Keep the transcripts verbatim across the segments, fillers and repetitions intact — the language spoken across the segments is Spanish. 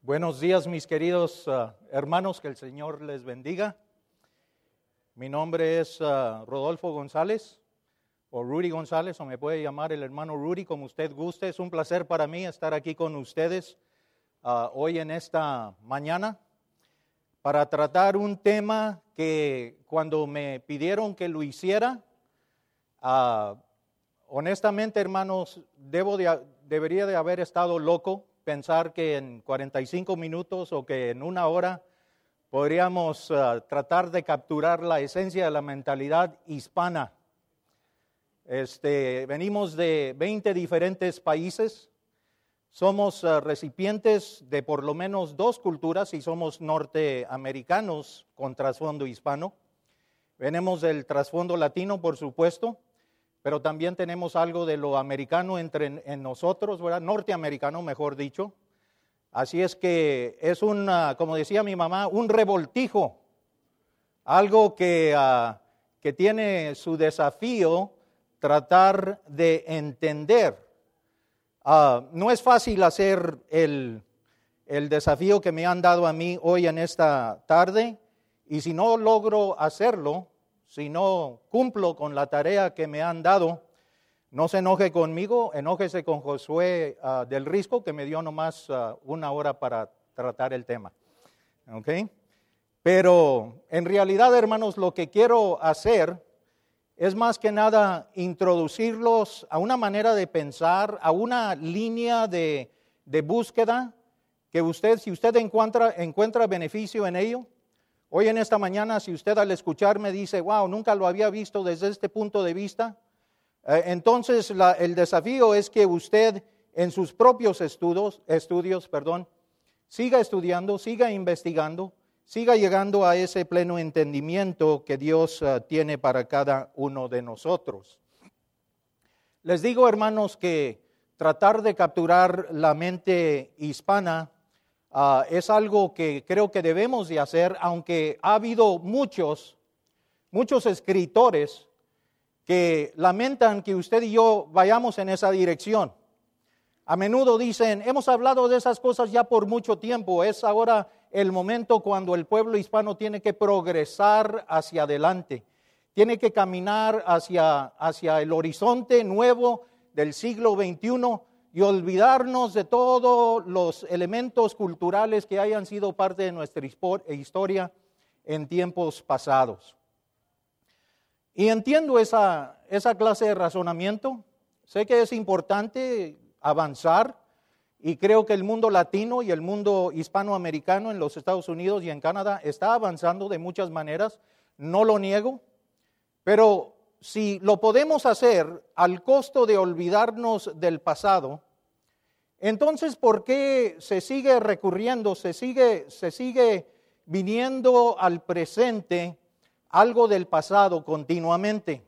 Buenos días, mis queridos uh, hermanos, que el Señor les bendiga. Mi nombre es uh, Rodolfo González, o Rudy González, o me puede llamar el hermano Rudy, como usted guste. Es un placer para mí estar aquí con ustedes uh, hoy en esta mañana para tratar un tema que cuando me pidieron que lo hiciera, uh, honestamente, hermanos, debo de, debería de haber estado loco. Pensar que en cuarenta y cinco minutos o que en una hora podríamos uh, tratar de capturar la esencia de la mentalidad hispana. Este, venimos de veinte diferentes países, somos uh, recipientes de por lo menos dos culturas y somos norteamericanos con trasfondo hispano. Venimos del trasfondo latino, por supuesto, pero también tenemos algo de lo americano entre en nosotros, ¿verdad? Norteamericano, mejor dicho. Así es que es un, uh, como decía mi mamá, un revoltijo, algo que, uh, que tiene su desafío tratar de entender. Uh, no es fácil hacer el, el desafío que me han dado a mí hoy en esta tarde, y si no logro hacerlo, si no cumplo con la tarea que me han dado, no se enoje conmigo, enójese con Josué uh, del Risco, que me dio nomás uh, una hora para tratar el tema. ¿Okay? Pero en realidad, hermanos, lo que quiero hacer es más que nada introducirlos a una manera de pensar, a una línea de, de búsqueda que usted, si usted encuentra, encuentra beneficio en ello. Hoy en esta mañana, si usted al escucharme dice, wow, nunca lo había visto desde este punto de vista, eh, entonces la, el desafío es que usted en sus propios estudios, estudios perdón, siga estudiando, siga investigando, siga llegando a ese pleno entendimiento que Dios uh, tiene para cada uno de nosotros. Les digo, hermanos, que tratar de capturar la mente hispana Uh, es algo que creo que debemos de hacer, aunque ha habido muchos, muchos escritores que lamentan que usted y yo vayamos en esa dirección. A menudo dicen, hemos hablado de esas cosas ya por mucho tiempo, es ahora el momento cuando el pueblo hispano tiene que progresar hacia adelante, tiene que caminar hacia, hacia el horizonte nuevo del siglo veintiuno, y olvidarnos de todos los elementos culturales que hayan sido parte de nuestra historia en tiempos pasados. Y entiendo esa, esa clase de razonamiento. Sé que es importante avanzar y creo que el mundo latino y el mundo hispanoamericano en los Estados Unidos y en Canadá está avanzando de muchas maneras, no lo niego, pero si lo podemos hacer al costo de olvidarnos del pasado, entonces, ¿por qué se sigue recurriendo, se sigue, se sigue viniendo al presente algo del pasado continuamente?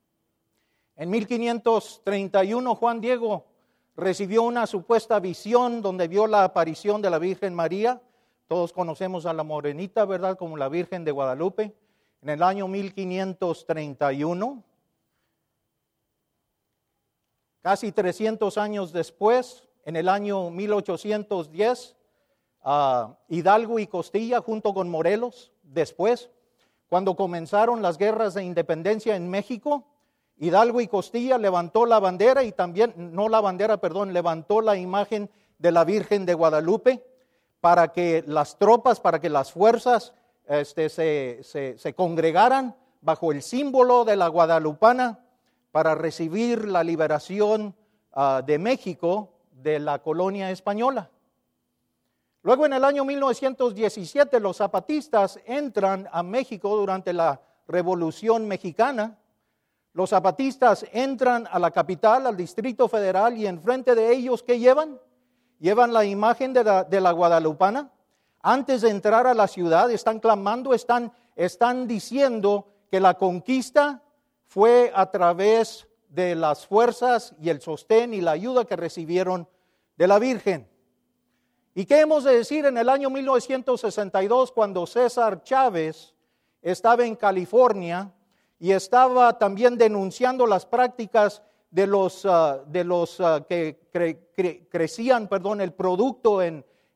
En mil quinientos treinta y uno, Juan Diego recibió una supuesta visión donde vio la aparición de la Virgen María. Todos conocemos a la morenita, ¿verdad?, como la Virgen de Guadalupe. En el año mil quinientos treinta y uno, casi trescientos años después, en el año mil ochocientos diez, uh, Hidalgo y Costilla junto con Morelos, después, cuando comenzaron las guerras de independencia en México, Hidalgo y Costilla levantó la bandera y también, no la bandera, perdón, levantó la imagen de la Virgen de Guadalupe para que las tropas, para que las fuerzas este, se, se, se congregaran bajo el símbolo de la guadalupana para recibir la liberación uh, de México de la colonia española. Luego, en el año mil novecientos diecisiete, los zapatistas entran a México durante la Revolución Mexicana. Los zapatistas entran a la capital, al Distrito Federal, y enfrente de ellos, ¿qué llevan? Llevan la imagen de la, de la guadalupana. Antes de entrar a la ciudad, están clamando, están, están diciendo que la conquista fue a través de las fuerzas y el sostén y la ayuda que recibieron de la Virgen. ¿Y qué hemos de decir en el año mil novecientos sesenta y dos, cuando César Chávez estaba en California y estaba también denunciando las prácticas de los, uh, de los uh, que cre- cre- crecían, perdón, el producto en,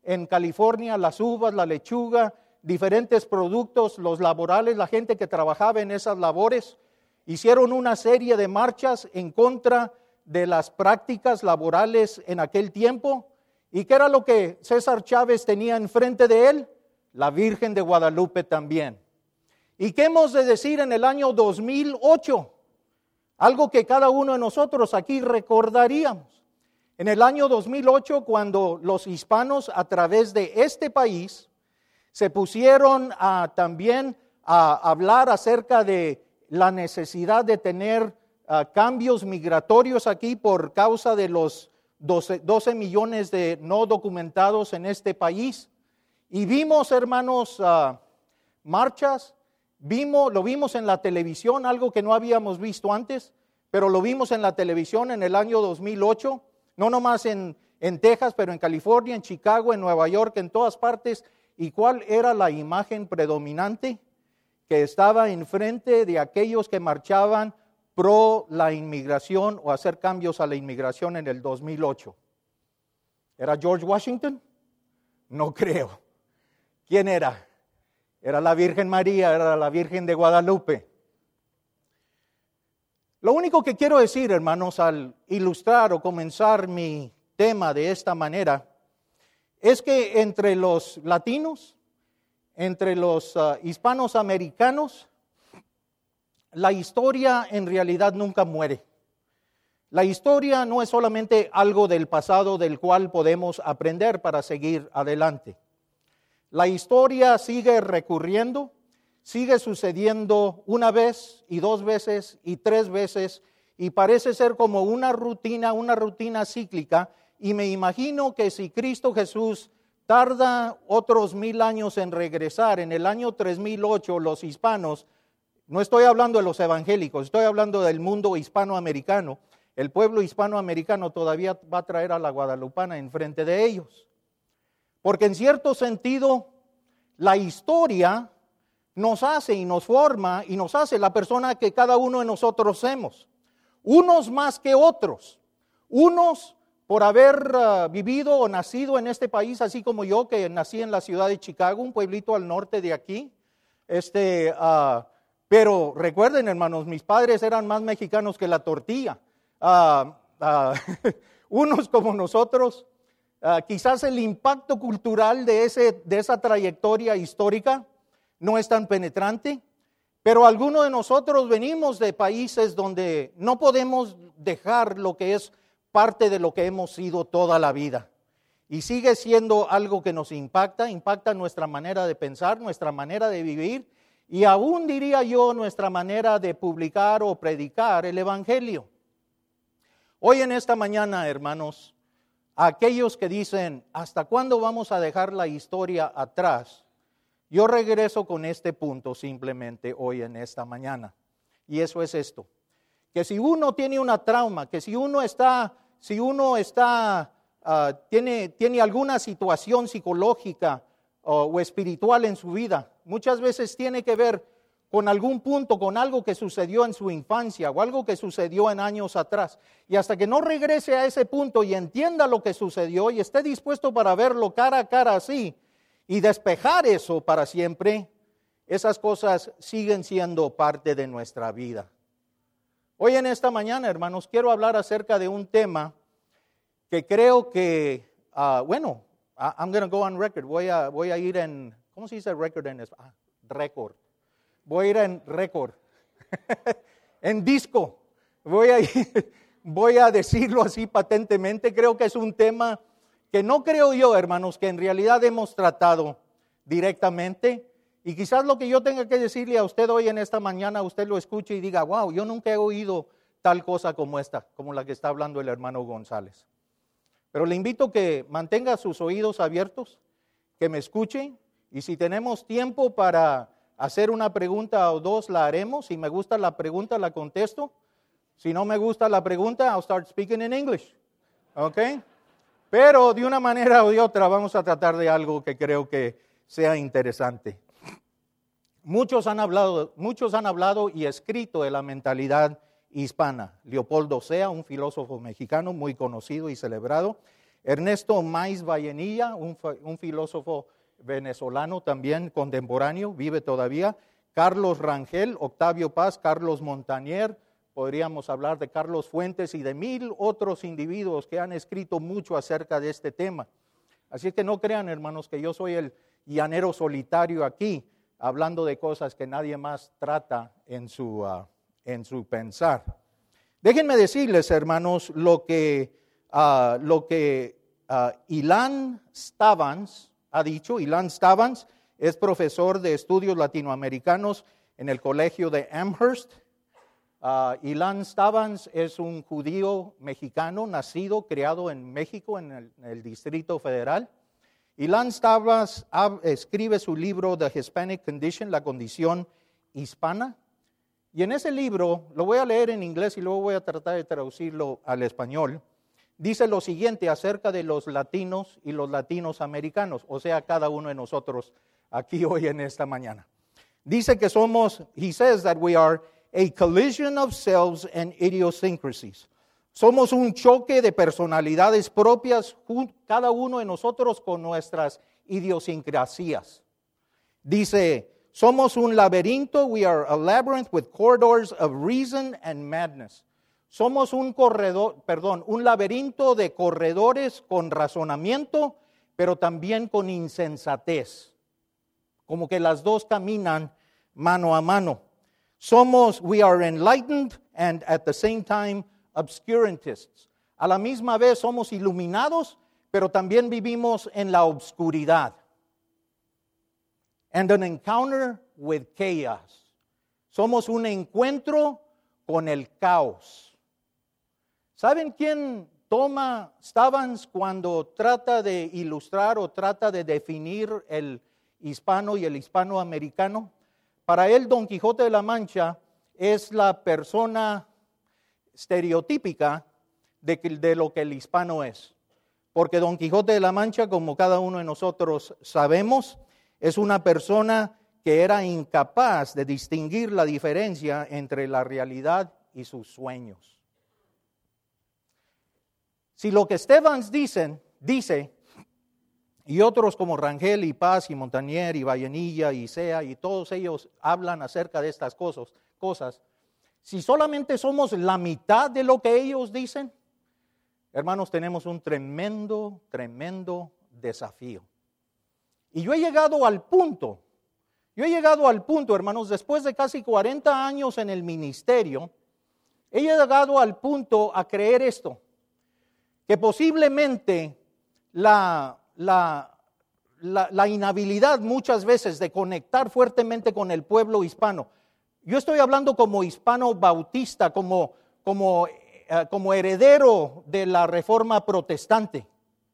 en California, las uvas, la lechuga, diferentes productos, los laborales, la gente que trabajaba en esas labores, hicieron una serie de marchas en contra de las prácticas laborales en aquel tiempo. ¿Y qué era lo que César Chávez tenía enfrente de él? La Virgen de Guadalupe también. ¿Y qué hemos de decir en el año dos mil ocho? Algo que cada uno de nosotros aquí recordaríamos. En el año dos mil ocho, cuando los hispanos a través de este país se pusieron a, también a hablar acerca de la necesidad de tener uh, cambios migratorios aquí por causa de los doce, doce millones de no documentados en este país. Y vimos, hermanos, uh, marchas, vimos, lo vimos en la televisión, algo que no habíamos visto antes, pero lo vimos en la televisión en el año dos mil ocho, no nomás en, en Texas, pero en California, en Chicago, en Nueva York, en todas partes. ¿Y cuál era la imagen predominante? Que estaba enfrente de aquellos que marchaban pro la inmigración o hacer cambios a la inmigración en el dos mil ocho. ¿Era George Washington? No creo. ¿Quién era? Era la Virgen María, era la Virgen de Guadalupe. Lo único que quiero decir, hermanos, al ilustrar o comenzar mi tema de esta manera, es que entre los latinos, entre los uh, hispanos americanos, la historia en realidad nunca muere. La historia no es solamente algo del pasado del cual podemos aprender para seguir adelante. La historia sigue recurriendo, sigue sucediendo una vez y dos veces y tres veces y parece ser como una rutina, una rutina cíclica. Y me imagino que si Cristo Jesús tarda otros mil años en regresar, en el año tres mil ocho los hispanos, no estoy hablando de los evangélicos, estoy hablando del mundo hispanoamericano, el pueblo hispanoamericano todavía va a traer a la guadalupana enfrente de ellos. Porque en cierto sentido, la historia nos hace y nos forma y nos hace la persona que cada uno de nosotros somos. Unos más que otros, unos por haber uh, vivido o nacido en este país, así como yo, que nací en la ciudad de Chicago, un pueblito al norte de aquí. Este, uh, pero recuerden, hermanos, mis padres eran más mexicanos que la tortilla. Uh, uh, unos como nosotros, uh, quizás el impacto cultural de, ese, de esa trayectoria histórica no es tan penetrante, pero algunos de nosotros venimos de países donde no podemos dejar lo que es parte de lo que hemos sido toda la vida. Y sigue siendo algo que nos impacta, impacta nuestra manera de pensar, nuestra manera de vivir y aún diría yo nuestra manera de publicar o predicar el Evangelio. Hoy en esta mañana, hermanos, a aquellos que dicen, ¿hasta cuándo vamos a dejar la historia atrás? Yo regreso con este punto simplemente hoy en esta mañana. Y eso es esto, que si uno tiene una trauma, que si uno está... Si uno está, uh, tiene, tiene alguna situación psicológica uh, o espiritual en su vida, muchas veces tiene que ver con algún punto, con algo que sucedió en su infancia o algo que sucedió en años atrás. Y hasta que no regrese a ese punto y entienda lo que sucedió y esté dispuesto para verlo cara a cara así y despejar eso para siempre, esas cosas siguen siendo parte de nuestra vida. Hoy en esta mañana, hermanos, quiero hablar acerca de un tema que creo que, uh, bueno, I'm going to go on record. Voy a, voy a ir en, ¿cómo se dice record en español? Ah, récord. Voy a ir en récord. En disco. Voy a ir, voy a decirlo así patentemente. Creo que es un tema que no creo yo, hermanos, que en realidad hemos tratado directamente. Y quizás lo que yo tenga que decirle a usted hoy en esta mañana, usted lo escuche y diga, wow, yo nunca he oído tal cosa como esta, como la que está hablando el hermano González. Pero le invito a que mantenga sus oídos abiertos, que me escuche, y si tenemos tiempo para hacer una pregunta o dos, la haremos. Si me gusta la pregunta, la contesto. Si no me gusta la pregunta, I'll start speaking in English. ¿Ok? Pero de una manera o de otra vamos a tratar de algo que creo que sea interesante. Muchos han hablado, muchos han hablado y escrito de la mentalidad hispana. Leopoldo Sea, un filósofo mexicano muy conocido y celebrado, Ernesto Maiz Vallenilla, un, un filósofo venezolano también contemporáneo, vive todavía. Carlos Rangel, Octavio Paz, Carlos Montañer, podríamos hablar de Carlos Fuentes y de mil otros individuos que han escrito mucho acerca de este tema. Así que no crean, hermanos, que yo soy el llanero solitario aquí, hablando de cosas que nadie más trata en su, uh, en su pensar. Déjenme decirles, hermanos, lo que, uh, lo que uh, Ilan Stavans ha dicho. Ilan Stavans es profesor de estudios latinoamericanos en el colegio de Amherst. Uh, Ilan Stavans es un judío mexicano, nacido, criado en México, en el, en el Distrito Federal. Ilan Stavans uh, escribe su libro The Hispanic Condition, la condición hispana. Y en ese libro, lo voy a leer en inglés y luego voy a tratar de traducirlo al español. Dice lo siguiente acerca de los latinos y los latinos americanos, o sea, cada uno de nosotros aquí hoy en esta mañana. Dice que somos, he says that we are a collision of selves and idiosyncrasies. Somos un choque de personalidades propias, cada uno de nosotros con nuestras idiosincrasias. Dice, somos un laberinto, we are a labyrinth with corridors of reason and madness. Somos un corredor, perdón, un laberinto de corredores con razonamiento, pero también con insensatez. Como que las dos caminan mano a mano. Somos, we are enlightened and at the same time obscurantists. A la misma vez somos iluminados, pero también vivimos en la obscuridad. And an encounter with chaos. Somos un encuentro con el caos. ¿Saben quién toma Stavans cuando trata de ilustrar o trata de definir el hispano y el hispanoamericano? Para él, Don Quijote de la Mancha es la persona estereotípica de, de lo que el hispano es. Porque Don Quijote de la Mancha, como cada uno de nosotros sabemos, es una persona que era incapaz de distinguir la diferencia entre la realidad y sus sueños. Si lo que Stavans dicen, dice, y otros como Rangel y Paz y Montañer y Vallenilla y Sea y todos ellos hablan acerca de estas cosas, cosas, si solamente somos la mitad de lo que ellos dicen, hermanos, tenemos un tremendo, tremendo desafío. Y yo he llegado al punto, yo he llegado al punto, hermanos, después de casi cuarenta años en el ministerio, he llegado al punto a creer esto, que posiblemente la, la, la, la inhabilidad muchas veces de conectar fuertemente con el pueblo hispano, yo estoy hablando como hispano bautista, como, como, eh, como heredero de la reforma protestante.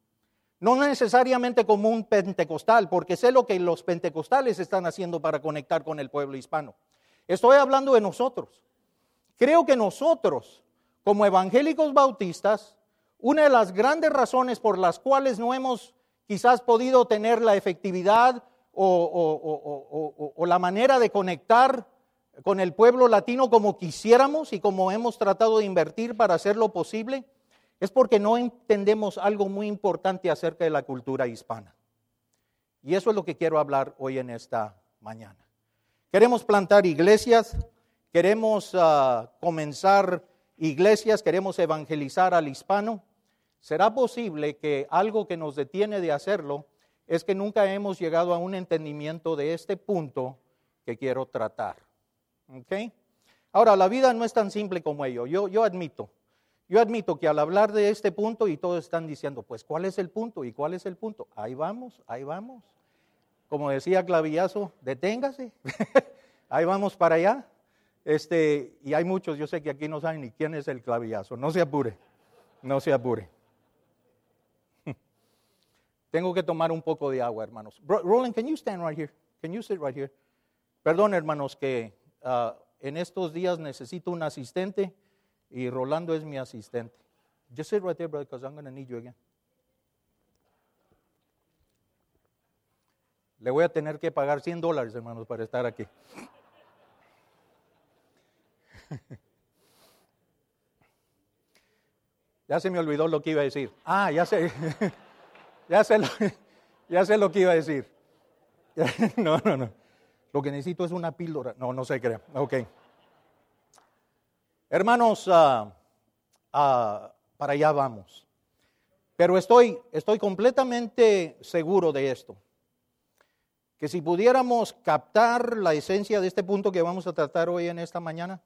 No necesariamente como un pentecostal, porque sé lo que los pentecostales están haciendo para conectar con el pueblo hispano. Estoy hablando de nosotros. Creo que nosotros, como evangélicos bautistas, una de las grandes razones por las cuales no hemos quizás podido tener la efectividad o, o, o, o, o la manera de conectar con el pueblo latino como quisiéramos y como hemos tratado de invertir para hacerlo posible, es porque no entendemos algo muy importante acerca de la cultura hispana. Y eso es lo que quiero hablar hoy en esta mañana. Queremos plantar iglesias, queremos uh, comenzar iglesias, queremos evangelizar al hispano. ¿Será posible que algo que nos detiene de hacerlo es que nunca hemos llegado a un entendimiento de este punto que quiero tratar? ¿Okay? Ahora, la vida no es tan simple como ello. Yo, yo admito, yo admito que al hablar de este punto y todos están diciendo, pues, ¿cuál es el punto? ¿Y cuál es el punto? Ahí vamos, ahí vamos. Como decía Clavillazo, deténgase. Ahí vamos para allá. Este, y hay muchos, yo sé que aquí no saben ni quién es el Clavillazo. No se apure, no se apure. Tengo que tomar un poco de agua, hermanos. Bro, Roland, can you stand right here? Can you sit right here? Perdón, hermanos, que uh, en estos días necesito un asistente y Rolando es mi asistente. Just sit right there, brother, because I'm going to need you again. Le voy a tener que pagar cien dólares, hermanos, para estar aquí. Ya se me olvidó lo que iba a decir. Ah, ya sé, ya sé, lo, ya sé lo que iba a decir. No, no, no. Lo que necesito es una píldora. No, no se crea. Ok. Hermanos, uh, uh, para allá vamos. Pero estoy, estoy completamente seguro de esto. Que si pudiéramos captar la esencia de este punto que vamos a tratar hoy en esta mañana,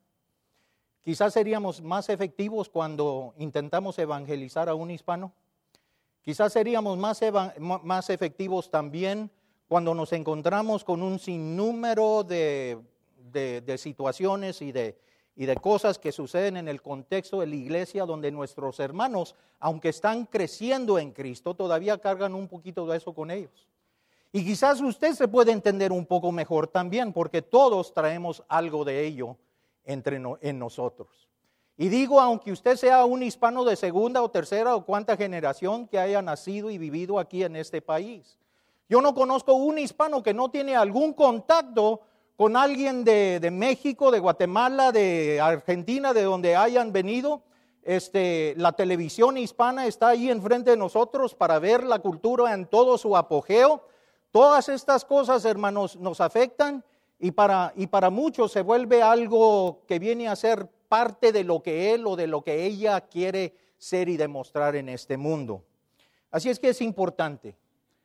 quizás seríamos más efectivos cuando intentamos evangelizar a un hispano. Quizás seríamos más, eva- más efectivos también cuando nos encontramos con un sinnúmero de, de, de situaciones y de, y de cosas que suceden en el contexto de la iglesia, donde nuestros hermanos, aunque están creciendo en Cristo, todavía cargan un poquito de eso con ellos. Y quizás usted se puede entender un poco mejor también, porque todos traemos algo de ello entre no, en nosotros. Y digo, aunque usted sea un hispano de segunda o tercera o cuánta generación que haya nacido y vivido aquí en este país. Yo no conozco un hispano que no tiene algún contacto con alguien de, de México, de Guatemala, de Argentina, de donde hayan venido. Este, la televisión hispana está ahí enfrente de nosotros para ver la cultura en todo su apogeo. Todas estas cosas, hermanos, nos afectan. Y para, y para muchos se vuelve algo que viene a ser parte de lo que él o de lo que ella quiere ser y demostrar en este mundo. Así es que es importante.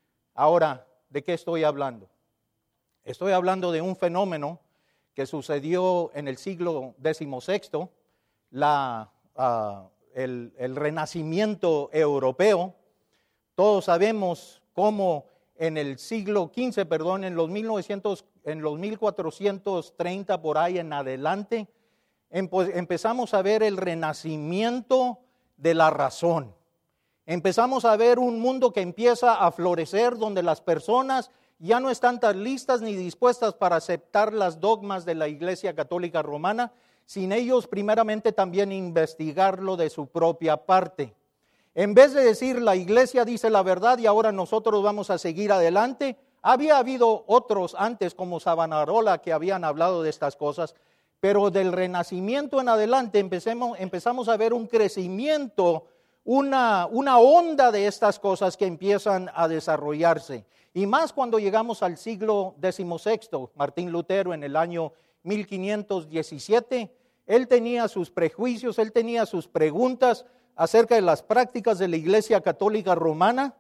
Ahora, ¿de qué estoy hablando? Estoy hablando de un fenómeno que sucedió en el siglo decimosexto, la, uh, el, el renacimiento europeo. Todos sabemos cómo en el siglo quince, perdón, en los mil novecientos, en los mil cuatrocientos treinta por ahí en adelante, empezamos a ver el renacimiento de la razón. Empezamos a ver un mundo que empieza a florecer, donde las personas ya no están tan listas ni dispuestas para aceptar las dogmas de la Iglesia Católica Romana, sin ellos primeramente también investigarlo de su propia parte. En vez de decir la iglesia dice la verdad y ahora nosotros vamos a seguir adelante, había habido otros antes como Savonarola que habían hablado de estas cosas, pero del Renacimiento en adelante empecemos, empezamos a ver un crecimiento, una, una onda de estas cosas que empiezan a desarrollarse. Y más cuando llegamos al siglo decimosexto, Martín Lutero en el año mil quinientos diecisiete, él tenía sus prejuicios, él tenía sus preguntas acerca de las prácticas de la Iglesia Católica Romana.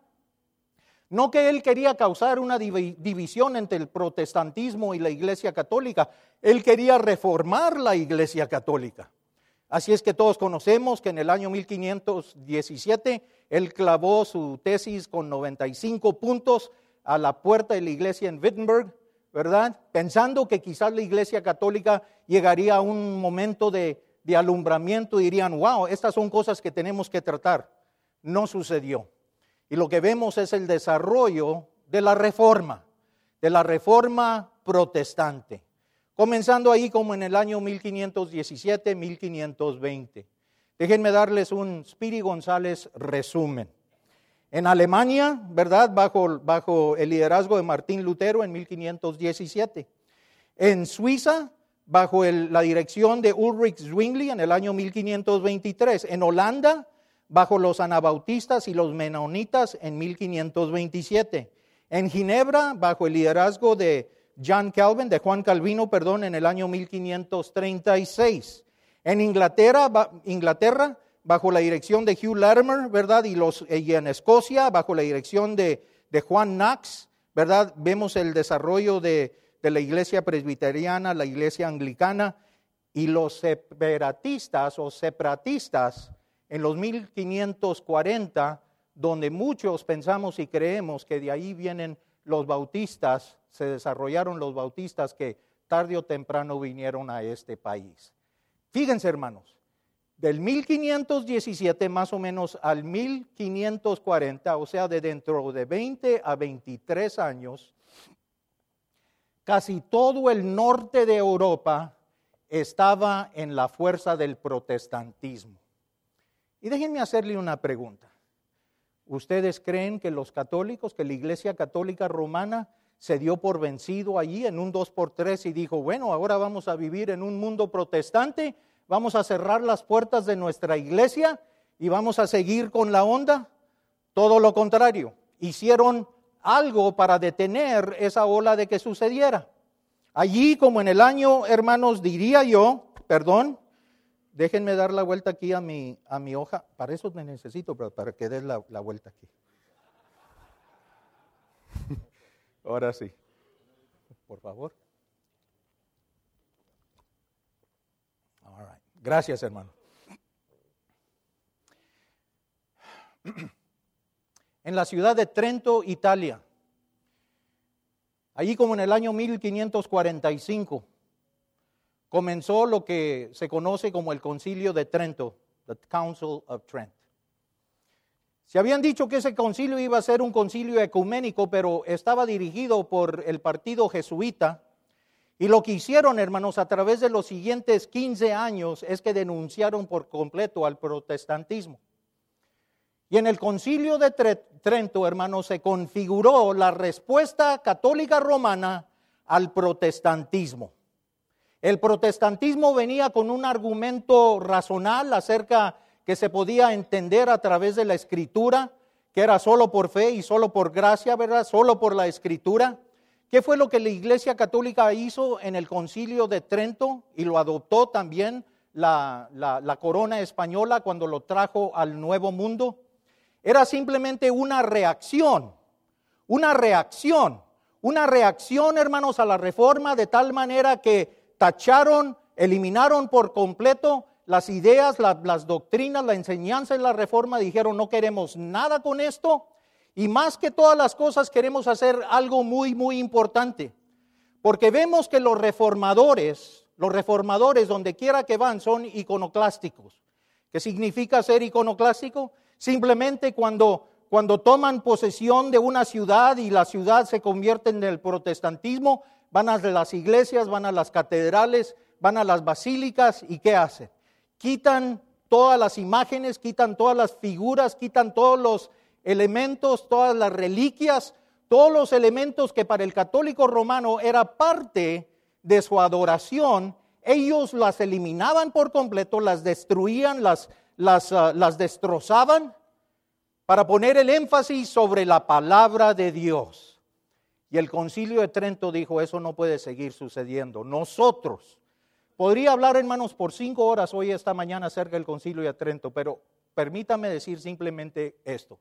No que él quería causar una división entre el protestantismo y la Iglesia Católica, él quería reformar la Iglesia Católica. Así es que todos conocemos que en el año mil quinientos diecisiete él clavó su tesis con noventa y cinco puntos a la puerta de la iglesia en Wittenberg, ¿verdad? Pensando que quizás la Iglesia Católica llegaría a un momento de de alumbramiento, dirían, wow, estas son cosas que tenemos que tratar. No sucedió. Y lo que vemos es el desarrollo de la reforma, de la reforma protestante, comenzando ahí como en el año mil quinientos diecisiete, mil quinientos veinte. Déjenme darles un Spiri González resumen. En Alemania, ¿verdad? Bajo, bajo el liderazgo de Martín Lutero en mil quinientos diecisiete. En Suiza, bajo el, la dirección de Ulrich Zwingli en el año mil quinientos veintitrés. En Holanda, bajo los anabautistas y los menonitas en mil quinientos veintisiete. En Ginebra, bajo el liderazgo de John Calvin, de Juan Calvino, perdón, en el año mil quinientos treinta y seis. En Inglaterra, ba, Inglaterra, bajo la dirección de Hugh Latimer, ¿verdad? Y, los, y en Escocia, bajo la dirección de, de Juan Knox, ¿verdad? Vemos el desarrollo de de la iglesia presbiteriana, la iglesia anglicana y los separatistas o separatistas en los mil quinientos cuarenta, donde muchos pensamos y creemos que de ahí vienen los bautistas, se desarrollaron los bautistas que tarde o temprano vinieron a este país. Fíjense, hermanos, del mil quinientos diecisiete más o menos al mil quinientos cuarenta, o sea, de dentro de veinte a veintitrés años, casi todo el norte de Europa estaba en la fuerza del protestantismo. Y déjenme hacerle una pregunta. ¿Ustedes creen que los católicos, que la Iglesia Católica Romana se dio por vencido allí en un dos por tres y dijo, bueno, ahora vamos a vivir en un mundo protestante, vamos a cerrar las puertas de nuestra iglesia y vamos a seguir con la onda. Todo lo contrario, hicieron algo para detener esa ola de que sucediera. Allí, como en el año, hermanos, diría yo, perdón, déjenme dar la vuelta aquí a mi, a mi hoja. Para eso me necesito, para, para que des la, la vuelta aquí. Ahora sí. Por favor. All right. Gracias, hermano. En la ciudad de Trento, Italia, allí como en el año mil quinientos cuarenta y cinco, comenzó lo que se conoce como el Concilio de Trento, the Council of Trent. Se habían dicho que ese concilio iba a ser un concilio ecuménico, pero estaba dirigido por el partido jesuita, y lo que hicieron, hermanos, a través de los siguientes quince años es que denunciaron por completo al protestantismo. Y en el concilio de Trento, hermanos, se configuró la respuesta católica romana al protestantismo. El protestantismo venía con un argumento razonal acerca que se podía entender a través de la Escritura, que era solo por fe y solo por gracia, ¿verdad? Solo por la Escritura. ¿Qué fue lo que la Iglesia Católica hizo en el Concilio de Trento? Y lo adoptó también la, la, la corona española cuando lo trajo al Nuevo Mundo. Era simplemente una reacción, una reacción, una reacción, hermanos, a la reforma, de tal manera que tacharon, eliminaron por completo las ideas, la, las doctrinas, la enseñanza en la reforma. Dijeron, no queremos nada con esto, y más que todas las cosas queremos hacer algo muy, muy importante, porque vemos que los reformadores, los reformadores donde quiera que van son iconoclásticos. ¿Qué significa ser iconoclástico? Simplemente cuando, cuando toman posesión de una ciudad y la ciudad se convierte en el protestantismo, van a las iglesias, van a las catedrales, van a las basílicas, ¿y qué hacen? Quitan todas las imágenes, quitan todas las figuras, quitan todos los elementos, todas las reliquias, todos los elementos que para el católico romano era parte de su adoración. Ellos las eliminaban por completo, las destruían, las, las, uh, las destrozaban para poner el énfasis sobre la palabra de Dios. Y el Concilio de Trento dijo, eso no puede seguir sucediendo. Nosotros, podría hablar, hermanos, por cinco horas hoy, esta mañana, acerca del Concilio de Trento, pero permítame decir simplemente esto,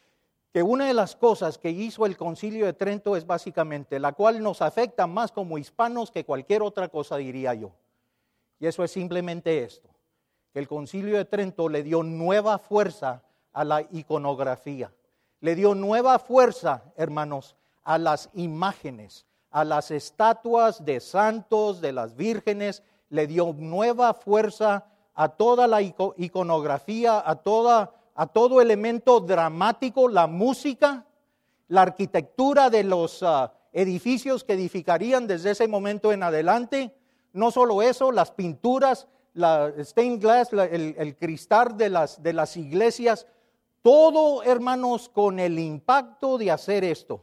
que una de las cosas que hizo el Concilio de Trento es básicamente, la cual nos afecta más como hispanos que cualquier otra cosa, diría yo. Y eso es simplemente esto, que el Concilio de Trento le dio nueva fuerza a la iconografía, le dio nueva fuerza, hermanos, a las imágenes, a las estatuas de santos, de las vírgenes, le dio nueva fuerza a toda la iconografía, a, toda, a todo elemento dramático, la música, la arquitectura de los uh, edificios que edificarían desde ese momento en adelante. No solo eso, las pinturas, la stained glass, la, el, el cristal de las, de las iglesias, todo, hermanos, con el impacto de hacer esto,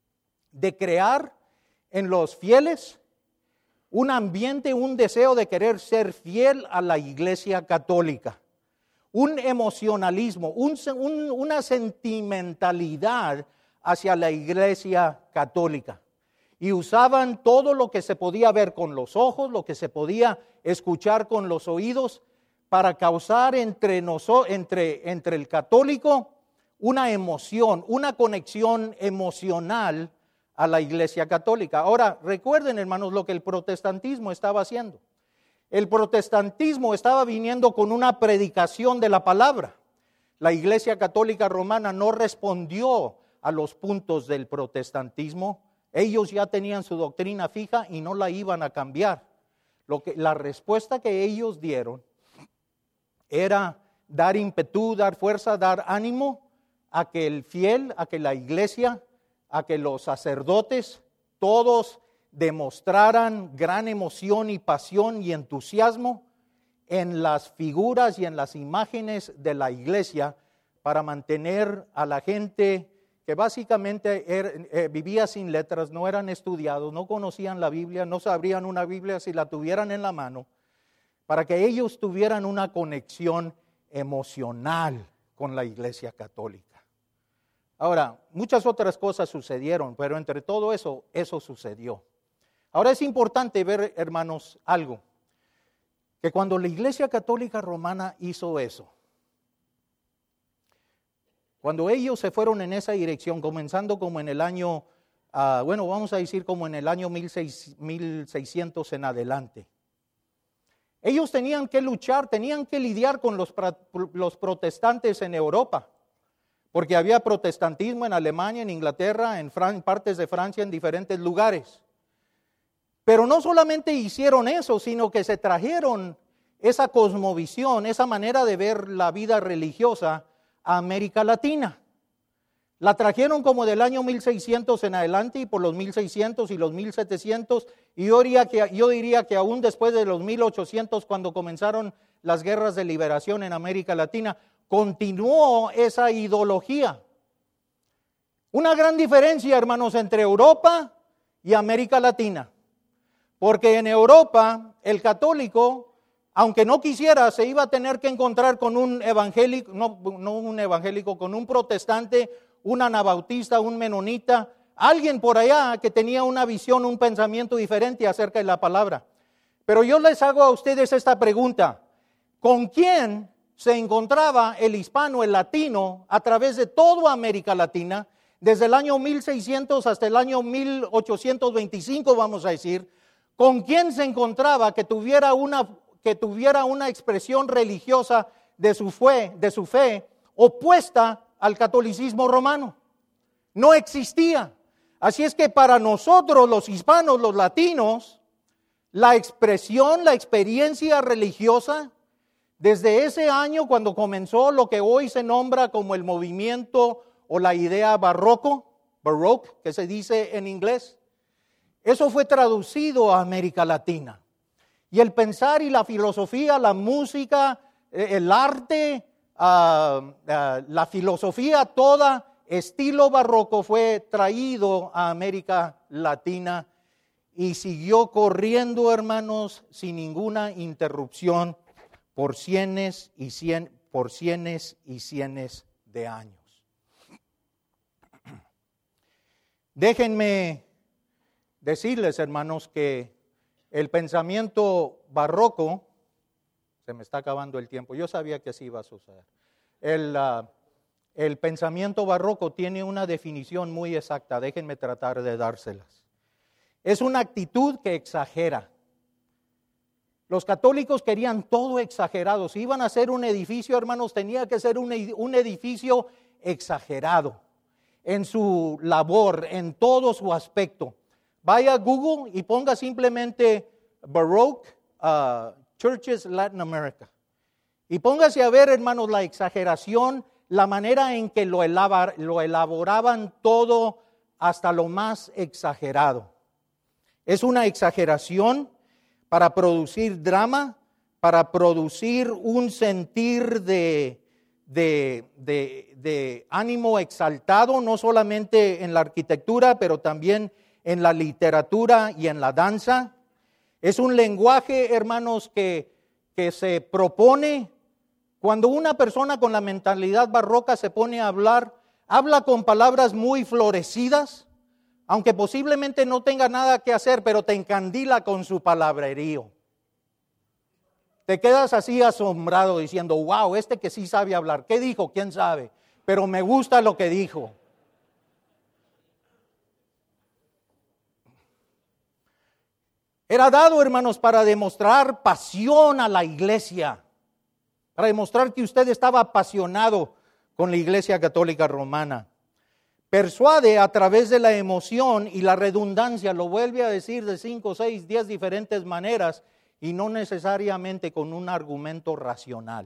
de crear en los fieles un ambiente, un deseo de querer ser fiel a la Iglesia Católica, un emocionalismo, un, un, una sentimentalidad hacia la Iglesia Católica. Y usaban todo lo que se podía ver con los ojos, lo que se podía escuchar con los oídos, para causar entre, nosotros, entre, entre el católico una emoción, una conexión emocional a la Iglesia Católica. Ahora, recuerden, hermanos, lo que el protestantismo estaba haciendo. El protestantismo estaba viniendo con una predicación de la palabra. La Iglesia Católica Romana no respondió a los puntos del protestantismo. Ellos ya tenían su doctrina fija y no la iban a cambiar. Lo que, la respuesta que ellos dieron era dar ímpetu, dar fuerza, dar ánimo a que el fiel, a que la iglesia, a que los sacerdotes, todos demostraran gran emoción y pasión y entusiasmo en las figuras y en las imágenes de la iglesia para mantener a la gente que básicamente er, eh, vivía sin letras, no eran estudiados, no conocían la Biblia, no sabrían una Biblia si la tuvieran en la mano, para que ellos tuvieran una conexión emocional con la Iglesia Católica. Ahora, muchas otras cosas sucedieron, pero entre todo eso, eso sucedió. Ahora es importante ver, hermanos, algo, que cuando la Iglesia Católica Romana hizo eso, cuando ellos se fueron en esa dirección, comenzando como en el año, uh, bueno, vamos a decir como en el año mil seiscientos en adelante, ellos tenían que luchar, tenían que lidiar con los, los protestantes en Europa, porque había protestantismo en Alemania, en Inglaterra, en Fran- partes de Francia, en diferentes lugares. Pero no solamente hicieron eso, sino que se trajeron esa cosmovisión, esa manera de ver la vida religiosa a América Latina. La trajeron como del año mil seiscientos en adelante y por los mil seiscientos y los mil setecientos, y yo diría que, yo diría que aún después de los mil ochocientos, cuando comenzaron las guerras de liberación en América Latina, continuó esa ideología. Una gran diferencia, hermanos, entre Europa y América Latina. Porque en Europa el católico, aunque no quisiera, se iba a tener que encontrar con un evangélico, no, no un evangélico, con un protestante, un anabautista, un menonita, alguien por allá que tenía una visión, un pensamiento diferente acerca de la palabra. Pero yo les hago a ustedes esta pregunta: ¿con quién se encontraba el hispano, el latino, a través de toda América Latina, desde el año mil seiscientos hasta el año mil ochocientos veinticinco, vamos a decir? ¿Con quién se encontraba que tuviera una, que tuviera una expresión religiosa de su fe, de su fe opuesta al catolicismo romano? No existía. Así es que para nosotros los hispanos, los latinos, la expresión, la experiencia religiosa, desde ese año cuando comenzó lo que hoy se nombra como el movimiento o la idea barroco, baroque, que se dice en inglés, eso fue traducido a América Latina. Y el pensar y la filosofía, la música, el arte, uh, uh, la filosofía, toda estilo barroco fue traído a América Latina y siguió corriendo, hermanos, sin ninguna interrupción por cienes y cien, por cienes y cienes de años. Déjenme decirles, hermanos, que el pensamiento barroco, se me está acabando el tiempo, yo sabía que así iba a suceder. El, uh, el pensamiento barroco tiene una definición muy exacta, déjenme tratar de dárselas. Es una actitud que exagera. Los católicos querían todo exagerado. Si iban a hacer un edificio, hermanos, tenía que ser un, un edificio exagerado en su labor, en todo su aspecto. Vaya a Google y ponga simplemente Baroque uh, Churches Latin America. Y póngase a ver, hermanos, la exageración, la manera en que lo, elabor, lo elaboraban todo hasta lo más exagerado. Es una exageración para producir drama, para producir un sentir de, de, de, de ánimo exaltado, no solamente en la arquitectura, pero también en la literatura y en la danza. Es un lenguaje, hermanos, que, que se propone. Cuando una persona con la mentalidad barroca se pone a hablar, habla con palabras muy florecidas, aunque posiblemente no tenga nada que hacer, pero te encandila con su palabrerío. Te quedas así asombrado diciendo, wow, este que sí sabe hablar. ¿Qué dijo? ¿Quién sabe? Pero me gusta lo que dijo. Era dado, hermanos, para demostrar pasión a la iglesia, para demostrar que usted estaba apasionado con la Iglesia Católica Romana. Persuade a través de la emoción y la redundancia, lo vuelve a decir de cinco, seis, diez diferentes maneras y no necesariamente con un argumento racional.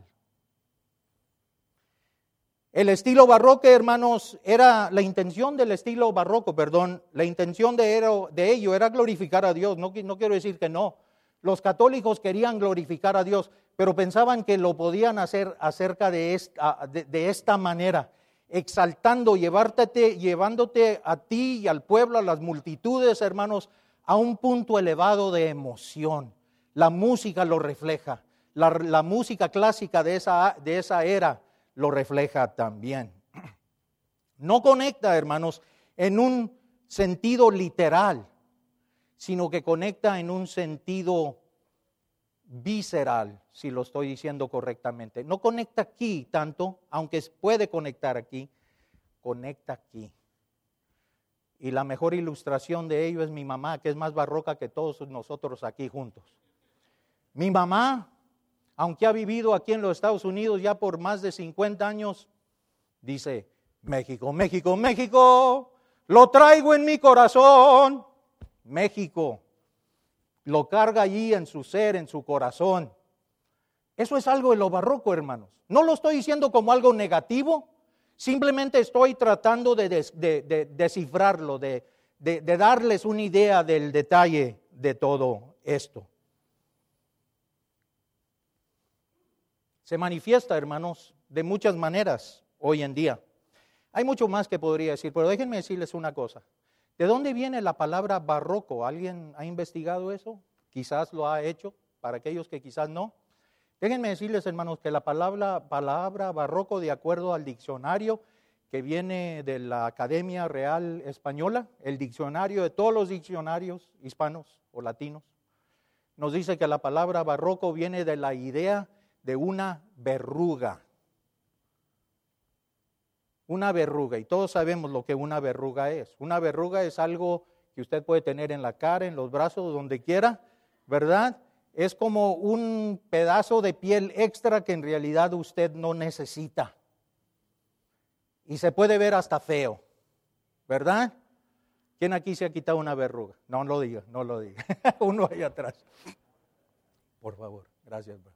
El estilo barroco, hermanos, era la intención del estilo barroco, perdón, la intención de, de ello era glorificar a Dios. No, no quiero decir que no. Los católicos querían glorificar a Dios, pero pensaban que lo podían hacer acerca de esta, de, de esta manera, exaltando, llevándote, llevándote a ti y al pueblo, a las multitudes, hermanos, a un punto elevado de emoción. La música lo refleja, La, la música clásica de esa, de esa era lo refleja también. No conecta, hermanos, en un sentido literal, sino que conecta en un sentido visceral, si lo estoy diciendo correctamente. No conecta aquí tanto, aunque puede conectar aquí, conecta aquí. Y la mejor ilustración de ello es mi mamá, que es más barroca que todos nosotros aquí juntos. Mi mamá, aunque ha vivido aquí en los Estados Unidos ya por más de cincuenta años, dice, México, México, México, lo traigo en mi corazón. México, lo carga allí en su ser, en su corazón. Eso es algo de lo barroco, hermanos. No lo estoy diciendo como algo negativo, simplemente estoy tratando de, des, de, de descifrarlo, de, de, de darles una idea del detalle de todo esto. Se manifiesta, hermanos, de muchas maneras hoy en día. Hay mucho más que podría decir, pero déjenme decirles una cosa. ¿De dónde viene la palabra barroco? ¿Alguien ha investigado eso? Quizás lo ha hecho, para aquellos que quizás no. Déjenme decirles, hermanos, que la palabra, palabra barroco, de acuerdo al diccionario que viene de la Academia Real Española, el diccionario de todos los diccionarios hispanos o latinos, nos dice que la palabra barroco viene de la idea de una verruga. Una verruga, y todos sabemos lo que una verruga es. Una verruga es algo que usted puede tener en la cara, en los brazos, donde quiera, ¿verdad? Es como un pedazo de piel extra que en realidad usted no necesita. Y se puede ver hasta feo, ¿verdad? ¿Quién aquí se ha quitado una verruga? No lo diga, no lo diga. Uno ahí atrás. Por favor, gracias, bro.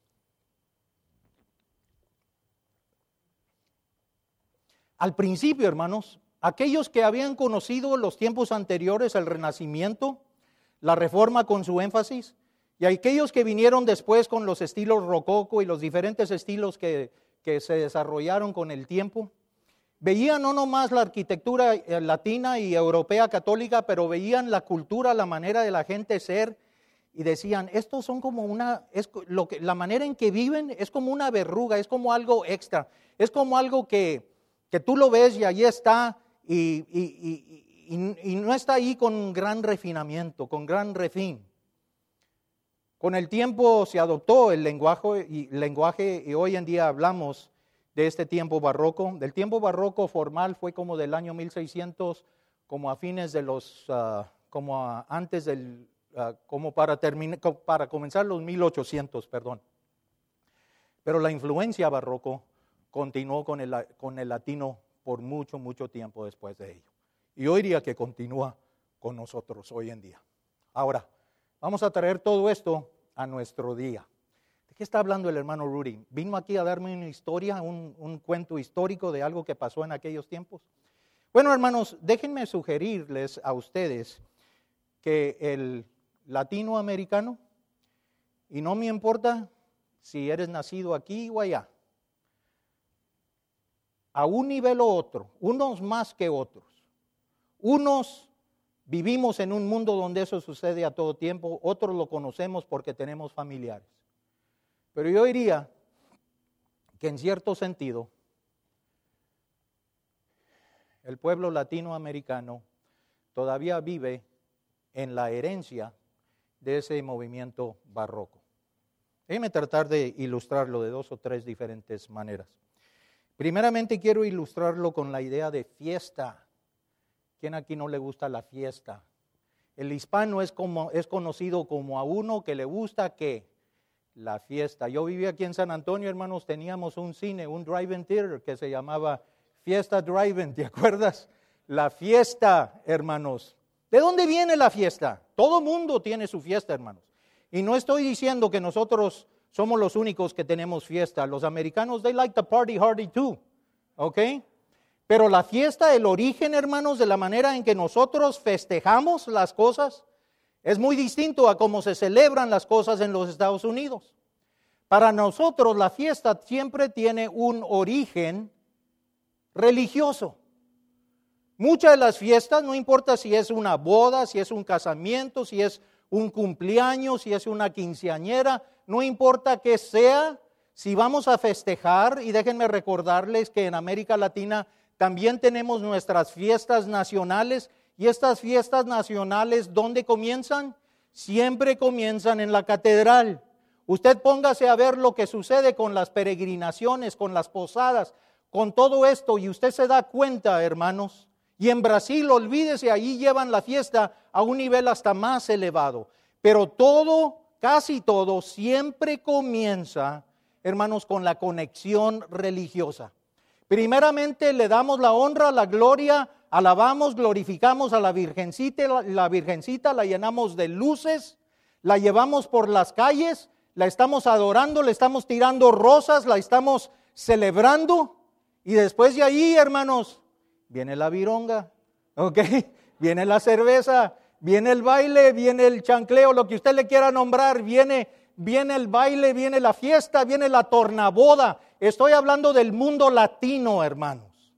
Al principio, hermanos, aquellos que habían conocido los tiempos anteriores, el Renacimiento, la Reforma con su énfasis, y aquellos que vinieron después con los estilos rococó y los diferentes estilos que, que se desarrollaron con el tiempo, veían no nomás la arquitectura latina y europea católica, pero veían la cultura, la manera de la gente ser, y decían, estos son como una, es lo que, la manera en que viven es como una verruga, es como algo extra, es como algo que... que tú lo ves y allí está y, y, y, y, y no está ahí con gran refinamiento, con gran refín. Con el tiempo se adoptó el lenguaje y, lenguaje y hoy en día hablamos de este tiempo barroco. Del tiempo barroco formal fue como del año mil seiscientos, como a fines de los, uh, como a, antes del, uh, como para, terminar, para comenzar los mil ochocientos, perdón. Pero la influencia barroco continuó con el, con el latino por mucho, mucho tiempo después de ello. Y hoy día que continúa con nosotros hoy en día. Ahora, vamos a traer todo esto a nuestro día. ¿De qué está hablando el hermano Rudy? ¿Vino aquí a darme una historia, un, un cuento histórico de algo que pasó en aquellos tiempos? Bueno, hermanos, déjenme sugerirles a ustedes que el latinoamericano, y no me importa si eres nacido aquí o allá, a un nivel u otro, unos más que otros. Unos vivimos en un mundo donde eso sucede a todo tiempo, otros lo conocemos porque tenemos familiares. Pero yo diría que en cierto sentido, el pueblo latinoamericano todavía vive en la herencia de ese movimiento barroco. Déjenme tratar de ilustrarlo de dos o tres diferentes maneras. Primeramente quiero ilustrarlo con la idea de fiesta. ¿Quién aquí no le gusta la fiesta? El hispano es, como, es conocido como a uno que le gusta ¿qué? La fiesta. Yo vivía aquí en San Antonio, hermanos, teníamos un cine, un drive-in theater que se llamaba Fiesta Drive-in, ¿te acuerdas? La fiesta, hermanos. ¿De dónde viene la fiesta? Todo mundo tiene su fiesta, hermanos. Y no estoy diciendo que nosotros somos los únicos que tenemos fiesta. Los americanos, they like to party hardy too. ¿Ok? Pero la fiesta, el origen, hermanos, de la manera en que nosotros festejamos las cosas, es muy distinto a cómo se celebran las cosas en los Estados Unidos. Para nosotros la fiesta siempre tiene un origen religioso. Muchas de las fiestas, no importa si es una boda, si es un casamiento, si es un cumpleaños, si es una quinceañera, no importa qué sea, si vamos a festejar, y déjenme recordarles que en América Latina también tenemos nuestras fiestas nacionales, y estas fiestas nacionales, ¿dónde comienzan? Siempre comienzan en la catedral. Usted póngase a ver lo que sucede con las peregrinaciones, con las posadas, con todo esto, y usted se da cuenta, hermanos. Y en Brasil, olvídese, ahí llevan la fiesta a un nivel hasta más elevado. Pero todo, casi todo, siempre comienza, hermanos, con la conexión religiosa. Primeramente le damos la honra, la gloria, alabamos, glorificamos a la Virgencita, la, la Virgencita la llenamos de luces, la llevamos por las calles, la estamos adorando, le estamos tirando rosas, la estamos celebrando, y después de ahí, hermanos, viene la vironga, ¿ok? Viene la cerveza, viene el baile, viene el chancleo, lo que usted le quiera nombrar, viene, viene el baile, viene la fiesta, viene la tornaboda. Estoy hablando del mundo latino, hermanos.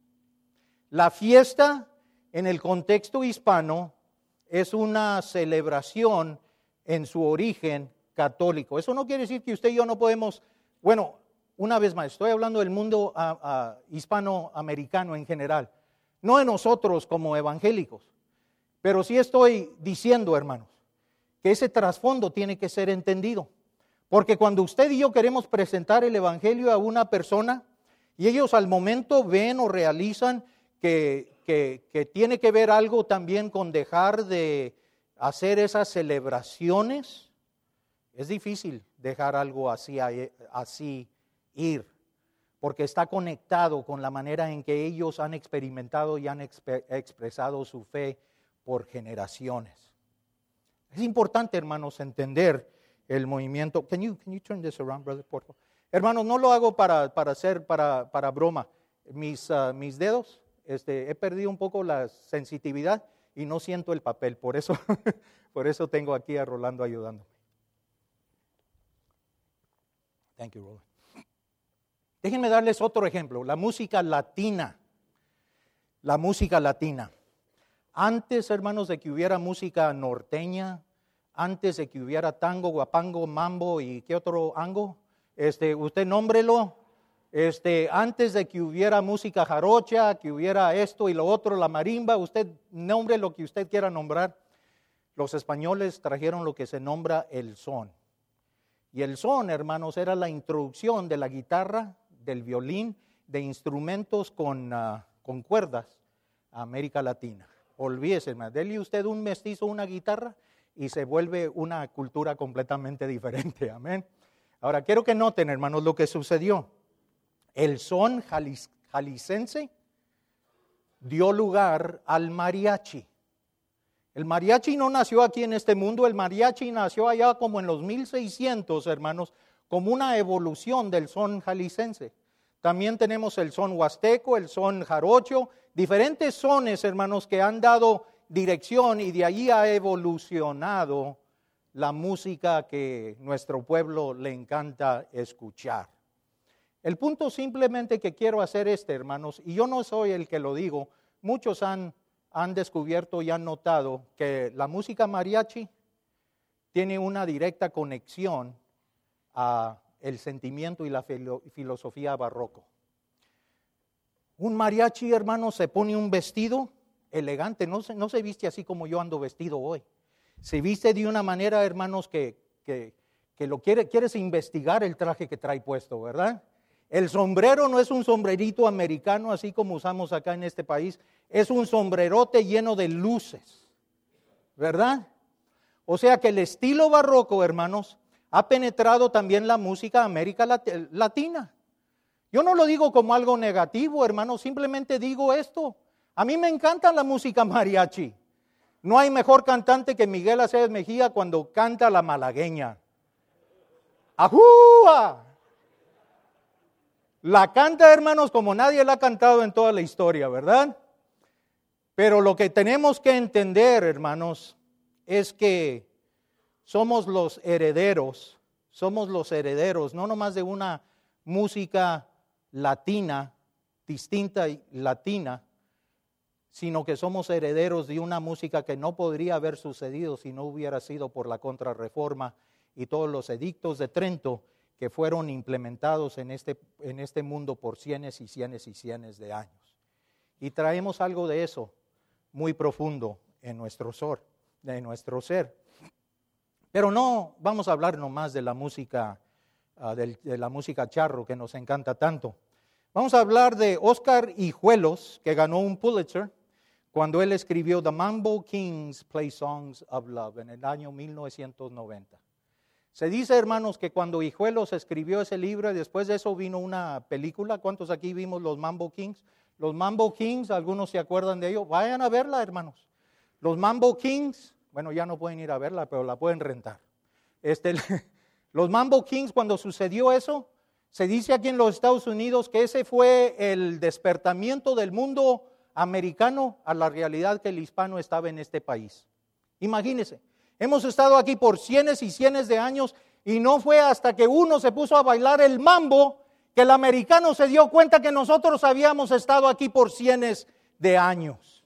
La fiesta en el contexto hispano es una celebración en su origen católico. Eso no quiere decir que usted y yo no podemos, bueno, una vez más, estoy hablando del mundo uh, uh, hispanoamericano en general, no de nosotros como evangélicos, pero sí estoy diciendo, hermanos, que ese trasfondo tiene que ser entendido. Porque cuando usted y yo queremos presentar el evangelio a una persona y ellos al momento ven o realizan que, que, que tiene que ver algo también con dejar de hacer esas celebraciones, es difícil dejar algo así, así ir, porque está conectado con la manera en que ellos han experimentado y han exp- expresado su fe por generaciones. Es importante, hermanos, entender el movimiento. Can you, can you turn this around, brother, por favor? Hermanos, no lo hago para, para hacer, para, para broma. Mis, uh, mis dedos, este, he perdido un poco la sensitividad y no siento el papel. Por eso, por eso tengo aquí a Rolando ayudándome. Thank you, Roland. Déjenme darles otro ejemplo. La música latina. La música latina. Antes, hermanos, de que hubiera música norteña, antes de que hubiera tango, guapango, mambo y qué otro ango, este, usted nómbrelo, este, antes de que hubiera música jarocha, que hubiera esto y lo otro, la marimba, usted nombre lo que usted quiera nombrar. Los españoles trajeron lo que se nombra el son. Y el son, hermanos, era la introducción de la guitarra, del violín, de instrumentos con, uh, con cuerdas a América Latina. Olvídese, hermano, dele usted un mestizo, una guitarra, y se vuelve una cultura completamente diferente, amén. Ahora, quiero que noten, hermanos, lo que sucedió. El son jalis, jalisciense dio lugar al mariachi. El mariachi no nació aquí en este mundo, el mariachi nació allá como en los mil seiscientos, hermanos, como una evolución del son jalisciense. También tenemos el son huasteco, el son jarocho, diferentes sones, hermanos, que han dado dirección y de allí ha evolucionado la música que nuestro pueblo le encanta escuchar. El punto simplemente que quiero hacer este, hermanos, y yo no soy el que lo digo, muchos han, han descubierto y han notado que la música mariachi tiene una directa conexión a el sentimiento y la filo, filosofía barroco. Un mariachi, hermanos, se pone un vestido elegante, no se, no se viste así como yo ando vestido hoy. Se viste de una manera, hermanos, que, que, que lo quiere, quieres investigar el traje que trae puesto, ¿verdad? El sombrero no es un sombrerito americano, así como usamos acá en este país, es un sombrerote lleno de luces, ¿verdad? O sea que el estilo barroco, hermanos, ha penetrado también la música América Latina. Yo no lo digo como algo negativo, hermanos, simplemente digo esto. A mí me encanta la música mariachi. No hay mejor cantante que Miguel Aceves Mejía cuando canta la malagueña. ¡Ajúa! La canta, hermanos, como nadie la ha cantado en toda la historia, ¿verdad? Pero lo que tenemos que entender, hermanos, es que somos los herederos, somos los herederos, no nomás de una música latina, distinta y latina, sino que somos herederos de una música que no podría haber sucedido si no hubiera sido por la Contrarreforma y todos los edictos de Trento que fueron implementados en este, en este mundo por cienes y cienes y cienes de años. Y traemos algo de eso muy profundo en nuestro ser, en nuestro ser. Pero no vamos a hablar nomás de la música, uh, de, de la música charro que nos encanta tanto. Vamos a hablar de Oscar Hijuelos, que ganó un Pulitzer cuando él escribió The Mambo Kings Play Songs of Love en el año mil novecientos noventa. Se dice, hermanos, que cuando Hijuelos escribió ese libro, y después de eso vino una película. ¿Cuántos aquí vimos los Mambo Kings? Los Mambo Kings, algunos se acuerdan de ellos. Vayan a verla, hermanos. Los Mambo Kings, bueno, ya no pueden ir a verla, pero la pueden rentar. Este, los Mambo Kings, cuando sucedió eso, se dice aquí en los Estados Unidos que ese fue el despertamiento del mundo americano a la realidad que el hispano estaba en este país. Imagínense. Hemos estado aquí por cienes y cienes de años y no fue hasta que uno se puso a bailar el mambo que el americano se dio cuenta que nosotros habíamos estado aquí por cienes de años.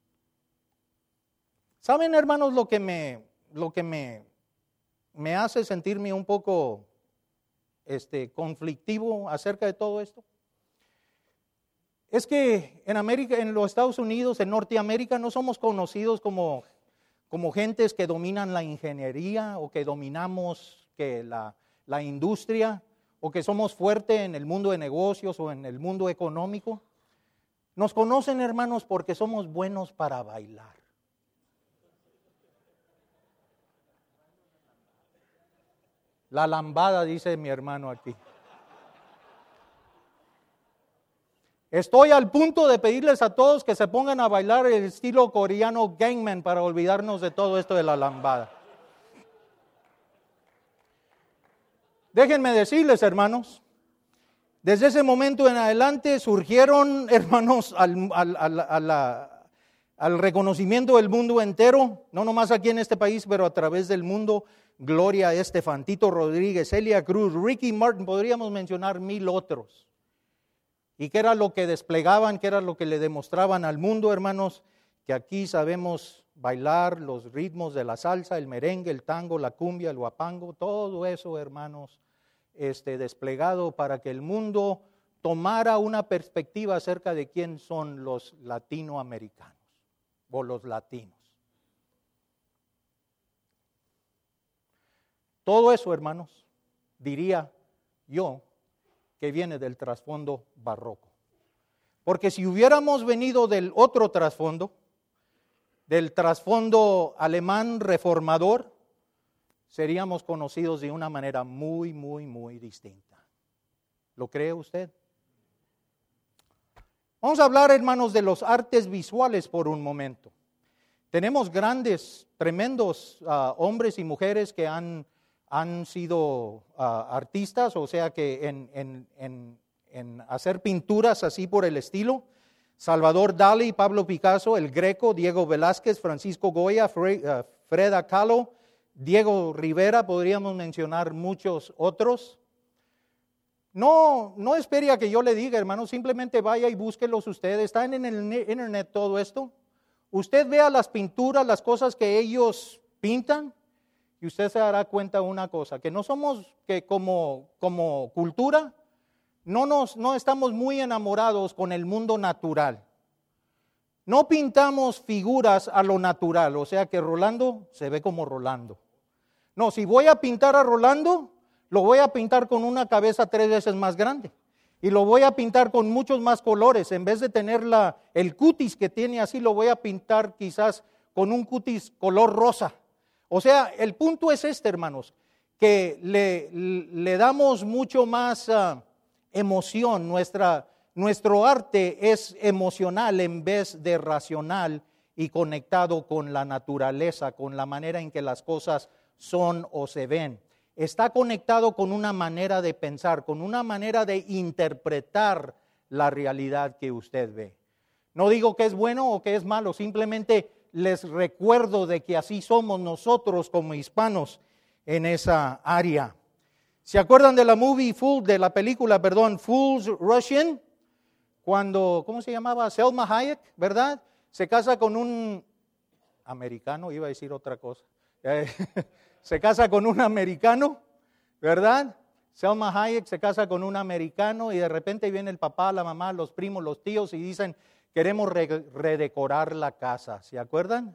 ¿Saben, hermanos, lo que me, lo que me, me hace sentirme un poco este, conflictivo acerca de todo esto? Es que en América, en los Estados Unidos, en Norteamérica, no somos conocidos como como gentes que dominan la ingeniería o que dominamos que la, la industria o que somos fuertes en el mundo de negocios o en el mundo económico. Nos conocen, hermanos, porque somos buenos para bailar. La lambada, dice mi hermano aquí. Estoy al punto de pedirles a todos que se pongan a bailar el estilo coreano Gangnam para olvidarnos de todo esto de la lambada. Déjenme decirles, hermanos, desde ese momento en adelante surgieron, hermanos, al, al, al, a la, al reconocimiento del mundo entero, no nomás aquí en este país, pero a través del mundo. Gloria Estefan, Tito Rodríguez, Celia Cruz, Ricky Martin, podríamos mencionar mil otros. ¿Y qué era lo que desplegaban? ¿Qué era lo que le demostraban al mundo, hermanos? Que aquí sabemos bailar los ritmos de la salsa, el merengue, el tango, la cumbia, el huapango, todo eso, hermanos, este, desplegado para que el mundo tomara una perspectiva acerca de quién son los latinoamericanos o los latinos. Todo eso, hermanos, diría yo, que viene del trasfondo barroco. Porque si hubiéramos venido del otro trasfondo, del trasfondo alemán reformador, seríamos conocidos de una manera muy, muy, muy distinta. ¿Lo cree usted? Vamos a hablar, hermanos, de los artes visuales por un momento. Tenemos grandes, tremendos uh, hombres y mujeres que han han sido uh, artistas, o sea que en, en, en, en hacer pinturas así por el estilo. Salvador Dalí, Pablo Picasso, el Greco, Diego Velázquez, Francisco Goya, Fre, uh, Frida Kahlo, Diego Rivera, podríamos mencionar muchos otros. No, no espere a que yo le diga, hermano, simplemente vaya y búsquelos ustedes. Están en el internet todo esto. Usted vea las pinturas, las cosas que ellos pintan, y usted se dará cuenta de una cosa, que no somos, que como, como cultura, no, nos, no estamos muy enamorados con el mundo natural. No pintamos figuras a lo natural, o sea que Rolando se ve como Rolando. No, si voy a pintar a Rolando, lo voy a pintar con una cabeza tres veces más grande. Y lo voy a pintar con muchos más colores. En vez de tener la, el cutis que tiene así, lo voy a pintar quizás con un cutis color rosa. O sea, el punto es este, hermanos, que le, le damos mucho más uh, emoción. Nuestra, nuestro arte es emocional en vez de racional y conectado con la naturaleza, con la manera en que las cosas son o se ven. Está conectado con una manera de pensar, con una manera de interpretar la realidad que usted ve. No digo que es bueno o que es malo, simplemente les recuerdo de que así somos nosotros como hispanos en esa área. ¿Se acuerdan de la movie Fool, de la película, perdón, Fools Rush In? Cuando, ¿cómo se llamaba? Selma Hayek, ¿verdad? se casa con un americano, iba a decir otra cosa, eh, se casa con un americano, ¿verdad? Selma Hayek se casa con un americano y de repente viene el papá, la mamá, los primos, los tíos y dicen, queremos re- redecorar la casa, ¿se acuerdan?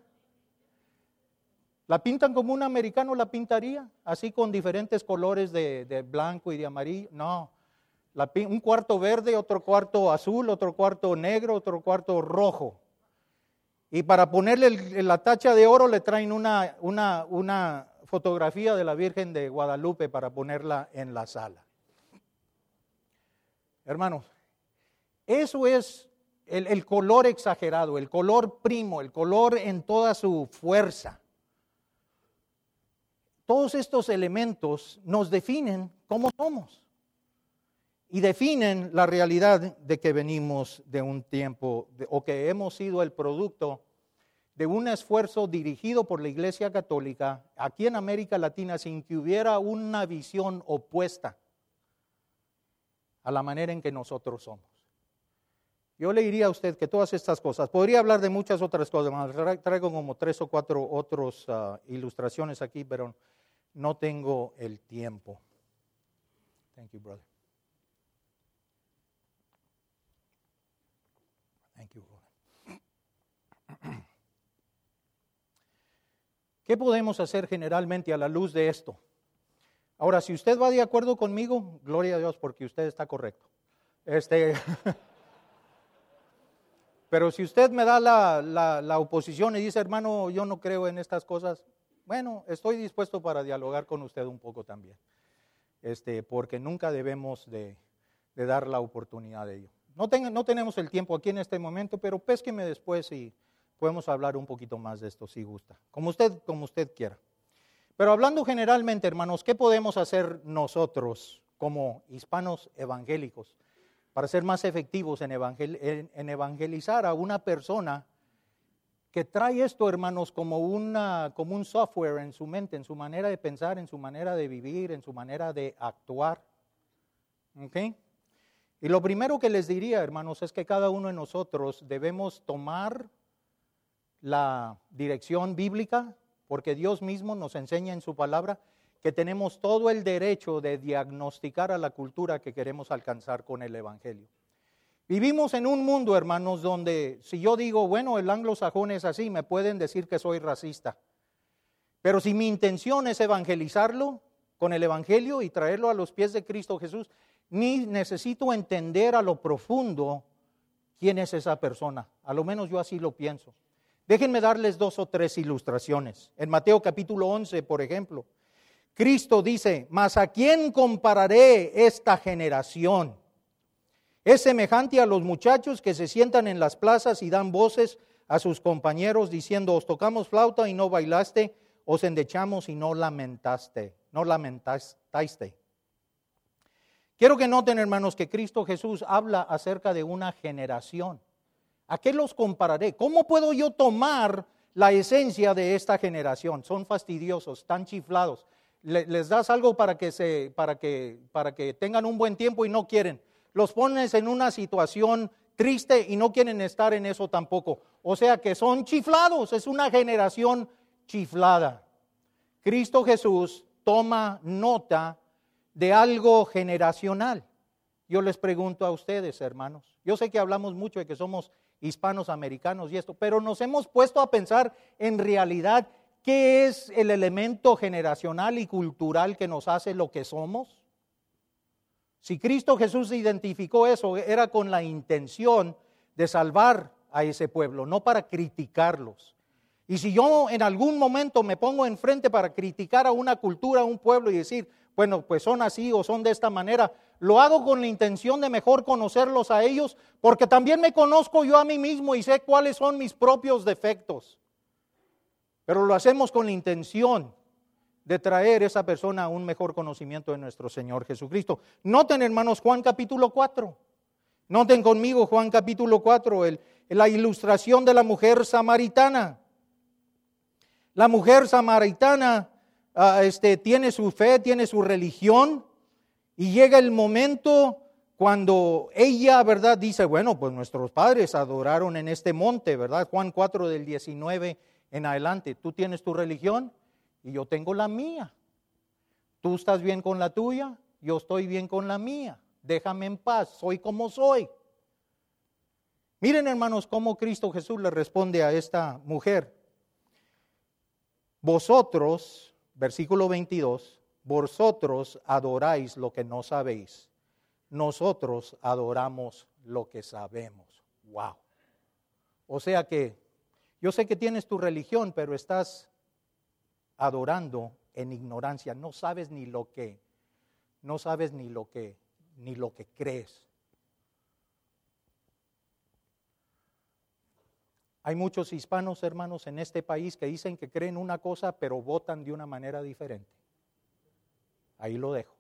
La pintan como un americano la pintaría, así con diferentes colores de, de blanco y de amarillo. No, la, un cuarto verde, otro cuarto azul, otro cuarto negro, otro cuarto rojo. Y para ponerle el, la tacha de oro le traen una, una, una fotografía de la Virgen de Guadalupe para ponerla en la sala. Hermanos, eso es el, el color exagerado, el color primo, el color en toda su fuerza. Todos estos elementos nos definen cómo somos y definen la realidad de que venimos de un tiempo de, o que hemos sido el producto de un esfuerzo dirigido por la Iglesia Católica aquí en América Latina sin que hubiera una visión opuesta a la manera en que nosotros somos. Yo le diría a usted que todas estas cosas, podría hablar de muchas otras cosas, traigo como tres o cuatro otras uh, ilustraciones aquí, pero no tengo el tiempo. Thank you, brother. Thank you, brother. ¿Qué podemos hacer generalmente a la luz de esto? Ahora, si usted va de acuerdo conmigo, gloria a Dios porque usted está correcto. Este, pero si usted me da la, la, la oposición y dice, hermano, yo no creo en estas cosas, bueno, estoy dispuesto para dialogar con usted un poco también, este, porque nunca debemos de, de dar la oportunidad de ello. No, ten, no tenemos el tiempo aquí en este momento, pero pésqueme después y podemos hablar un poquito más de esto si gusta, como usted, como usted quiera. Pero hablando generalmente, hermanos, ¿qué podemos hacer nosotros como hispanos evangélicos para ser más efectivos en, evangel, en, en evangelizar a una persona que trae esto, hermanos, como, una, como un software en su mente, en su manera de pensar, en su manera de vivir, en su manera de actuar? ¿Ok? Y lo primero que les diría, hermanos, es que cada uno de nosotros debemos tomar la dirección bíblica, porque Dios mismo nos enseña en su palabra que tenemos todo el derecho de diagnosticar a la cultura que queremos alcanzar con el Evangelio. Vivimos en un mundo, hermanos, donde si yo digo, bueno, el anglosajón es así, me pueden decir que soy racista. Pero si mi intención es evangelizarlo con el Evangelio y traerlo a los pies de Cristo Jesús, ni necesito entender a lo profundo quién es esa persona. A lo menos yo así lo pienso. Déjenme darles dos o tres ilustraciones. En Mateo capítulo once, por ejemplo, Cristo dice, mas ¿a quién compararé esta generación? Es semejante a los muchachos que se sientan en las plazas y dan voces a sus compañeros diciendo, os tocamos flauta y no bailaste, os endechamos y no lamentaste, no lamentaste. Quiero que noten, hermanos, que Cristo Jesús habla acerca de una generación. ¿A qué los compararé? ¿Cómo puedo yo tomar la esencia de esta generación? Son fastidiosos, están chiflados. Les das algo para que, se, para que, para que tengan un buen tiempo y no quieren. Los pones en una situación triste y no quieren estar en eso tampoco. O sea que son chiflados, es una generación chiflada. Cristo Jesús toma nota de algo generacional. Yo les pregunto a ustedes, hermanos, yo sé que hablamos mucho de que somos hispanos americanos y esto, pero nos hemos puesto a pensar en realidad qué es el elemento generacional y cultural que nos hace lo que somos. Si Cristo Jesús identificó eso, era con la intención de salvar a ese pueblo, no para criticarlos. Y si yo en algún momento me pongo enfrente para criticar a una cultura, a un pueblo y decir, bueno, pues son así o son de esta manera, lo hago con la intención de mejor conocerlos a ellos, porque también me conozco yo a mí mismo y sé cuáles son mis propios defectos. Pero lo hacemos con la intención de traer a esa persona a un mejor conocimiento de nuestro Señor Jesucristo. Noten, hermanos, Juan capítulo cuatro. Noten conmigo Juan capítulo cuatro, el, la ilustración de la mujer samaritana. La mujer samaritana uh, este, tiene su fe, tiene su religión, y llega el momento cuando ella, ¿verdad? Dice, bueno, pues nuestros padres adoraron en este monte, ¿verdad? Juan cuatro del diecinueve en adelante. Tú tienes tu religión y yo tengo la mía. Tú estás bien con la tuya, yo estoy bien con la mía. Déjame en paz, soy como soy. Miren, hermanos, cómo Cristo Jesús le responde a esta mujer. Vosotros, versículo veintidós, vosotros adoráis lo que no sabéis. Nosotros adoramos lo que sabemos. Wow. O sea que yo sé que tienes tu religión, pero estás adorando en ignorancia. No sabes ni lo que, no sabes ni lo que, ni lo que crees. Hay muchos hispanos, hermanos, en este país que dicen que creen una cosa, pero votan de una manera diferente. Ahí lo dejo.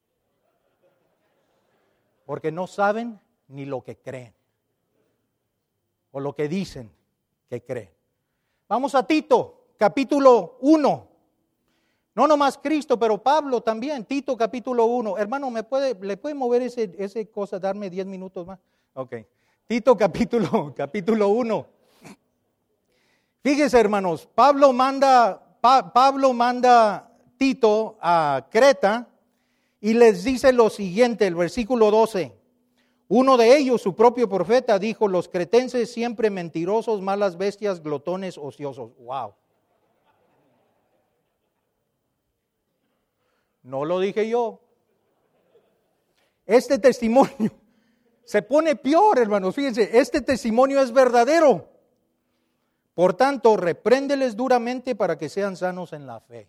Porque no saben ni lo que creen. O lo que dicen que creen. Vamos a Tito, capítulo uno. No nomás Cristo, pero Pablo también. Tito, capítulo uno. Hermano, ¿me puede, ¿le puede mover ese, ese cosa, darme diez minutos más? Ok. Tito, capítulo, capítulo uno. Fíjense, hermanos, Pablo manda, pa, Pablo manda Tito a Creta y les dice lo siguiente, el versículo doce. Uno de ellos, su propio profeta, dijo, los cretenses siempre mentirosos, malas bestias, glotones, ociosos. Wow. No lo dije yo. Este testimonio se pone peor, hermanos. Fíjense, este testimonio es verdadero. Por tanto, repréndeles duramente para que sean sanos en la fe.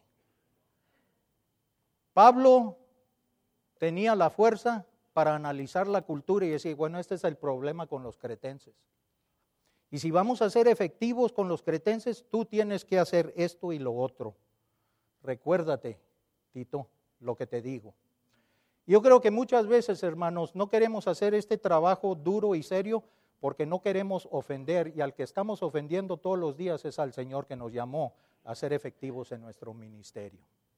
Pablo tenía la fuerza para analizar la cultura y decir, bueno, este es el problema con los cretenses. Y si vamos a ser efectivos con los cretenses, tú tienes que hacer esto y lo otro. Recuérdate, Tito, lo que te digo. Yo creo que muchas veces, hermanos, no queremos hacer este trabajo duro y serio porque no queremos ofender, y al que estamos ofendiendo todos los días es al Señor que nos llamó a ser efectivos en nuestro ministerio.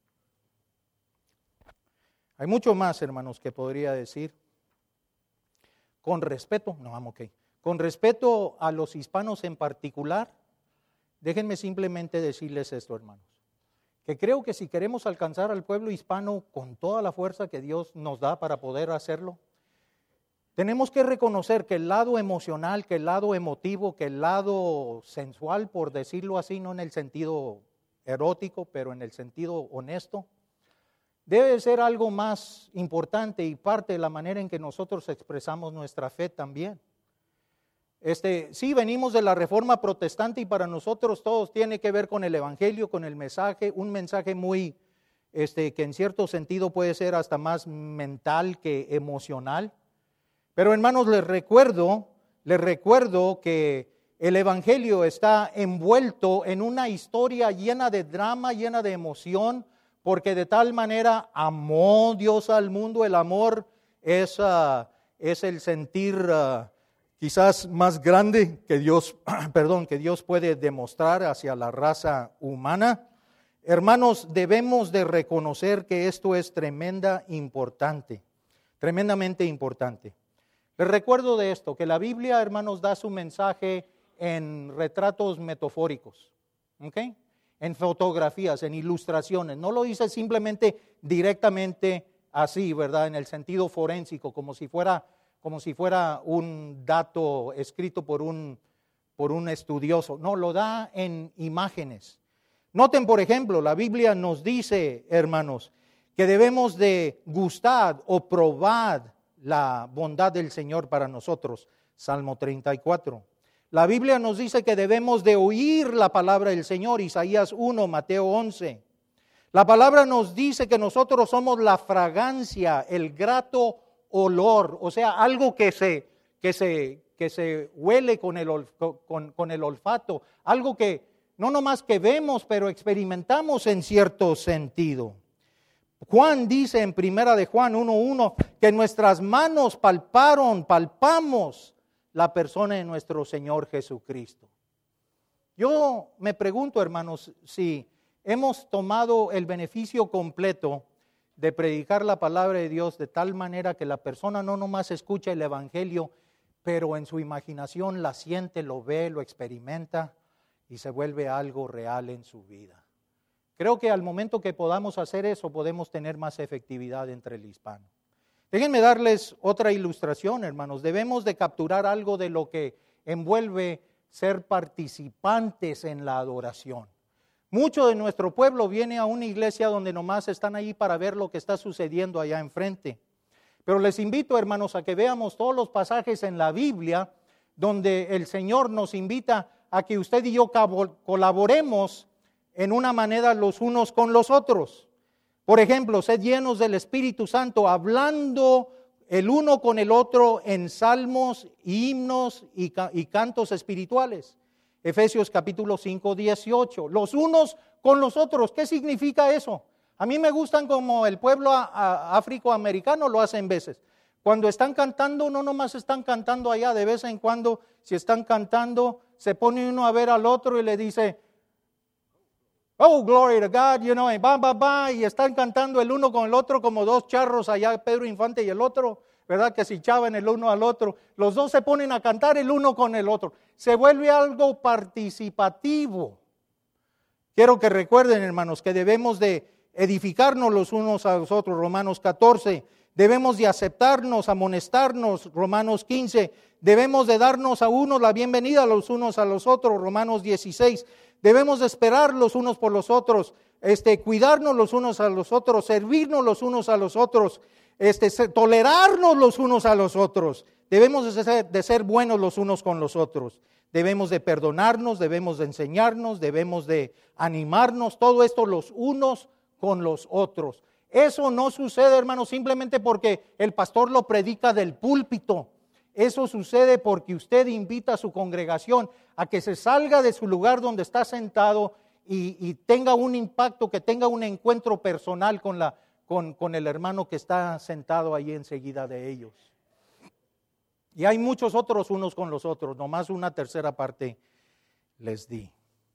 Hay mucho más, hermanos, que podría decir. Con respeto, no, vamos, ok. Con respeto a los hispanos en particular, déjenme simplemente decirles esto, hermanos. Que creo que si queremos alcanzar al pueblo hispano con toda la fuerza que Dios nos da para poder hacerlo, tenemos que reconocer que el lado emocional, que el lado emotivo, que el lado sensual, por decirlo así, no en el sentido erótico, pero en el sentido honesto, debe ser algo más importante y parte de la manera en que nosotros expresamos nuestra fe también. Este, sí, venimos de la Reforma Protestante y para nosotros todos tiene que ver con el Evangelio, con el mensaje, un mensaje muy, este, que en cierto sentido puede ser hasta más mental que emocional. Pero hermanos, les recuerdo, les recuerdo que el Evangelio está envuelto en una historia llena de drama, llena de emoción, porque de tal manera amó Dios al mundo. El amor es, uh, es el sentir uh, quizás más grande que Dios, perdón, que Dios puede demostrar hacia la raza humana. Hermanos, debemos de reconocer que esto es tremenda importante, tremendamente importante. Les recuerdo de esto, que la Biblia, hermanos, da su mensaje en retratos metafóricos, ¿ok? En fotografías, en ilustraciones. No lo dice simplemente directamente así, ¿verdad? En el sentido forénsico, como si fuera, como si fuera un dato escrito por un, por un estudioso. No, lo da en imágenes. Noten, por ejemplo, la Biblia nos dice, hermanos, que debemos de gustar o probar la bondad del Señor para nosotros. Salmo treinta y cuatro. La Biblia nos dice que debemos de oír la palabra del Señor. Isaías uno, Mateo once. La palabra nos dice que nosotros somos la fragancia, el grato olor, o sea, algo que se, que se, que se huele con el, con, con el olfato, algo que no nomás que vemos, pero experimentamos en cierto sentido. Juan dice en primera de Juan uno uno que nuestras manos palparon, palpamos la persona de nuestro Señor Jesucristo. Yo me pregunto, hermanos, si hemos tomado el beneficio completo de predicar la palabra de Dios de tal manera que la persona no nomás escucha el evangelio, pero en su imaginación la siente, lo ve, lo experimenta y se vuelve algo real en su vida. Creo que al momento que podamos hacer eso, podemos tener más efectividad entre el hispano. Déjenme darles otra ilustración, hermanos. Debemos de capturar algo de lo que envuelve ser participantes en la adoración. Mucho de nuestro pueblo viene a una iglesia donde nomás están ahí para ver lo que está sucediendo allá enfrente. Pero les invito, hermanos, a que veamos todos los pasajes en la Biblia donde el Señor nos invita a que usted y yo colaboremos en una manera los unos con los otros. Por ejemplo, sed llenos del Espíritu Santo, hablando el uno con el otro en salmos, himnos y, ca- y cantos espirituales. Efesios capítulo cinco, dieciocho. Los unos con los otros. ¿Qué significa eso? A mí me gustan como el pueblo a- a- afroamericano lo hace en veces. Cuando están cantando, no nomás están cantando allá, de vez en cuando, si están cantando, se pone uno a ver al otro y le dice, oh, glory to God, you know, y ba, ba, ba, y están cantando el uno con el otro como dos charros allá, Pedro Infante y el otro, ¿verdad? Que se echaban el uno al otro. Los dos se ponen a cantar el uno con el otro. Se vuelve algo participativo. Quiero que recuerden, hermanos, que debemos de edificarnos los unos a los otros, Romanos catorce. Debemos de aceptarnos, amonestarnos, Romanos quince. Debemos de darnos a unos la bienvenida los unos a los otros, Romanos dieciséis. Debemos de esperar los unos por los otros, este, cuidarnos los unos a los otros, servirnos los unos a los otros, este, ser, tolerarnos los unos a los otros. Debemos de ser, de ser buenos los unos con los otros. Debemos de perdonarnos, debemos de enseñarnos, debemos de animarnos, todo esto los unos con los otros. Eso no sucede, hermanos, simplemente porque el pastor lo predica del púlpito. Eso sucede porque usted invita a su congregación a que se salga de su lugar donde está sentado y, y tenga un impacto, que tenga un encuentro personal con, la, con, con el hermano que está sentado ahí enseguida de ellos. Y hay muchos otros unos con los otros, nomás una tercera parte les di.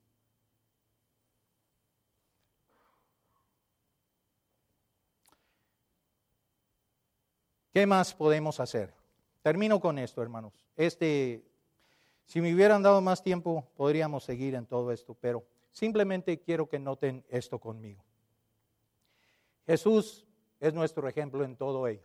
¿Qué más podemos hacer? Termino con esto, hermanos. Este, si me hubieran dado más tiempo, podríamos seguir en todo esto, pero simplemente quiero que noten esto conmigo. Jesús es nuestro ejemplo en todo ello.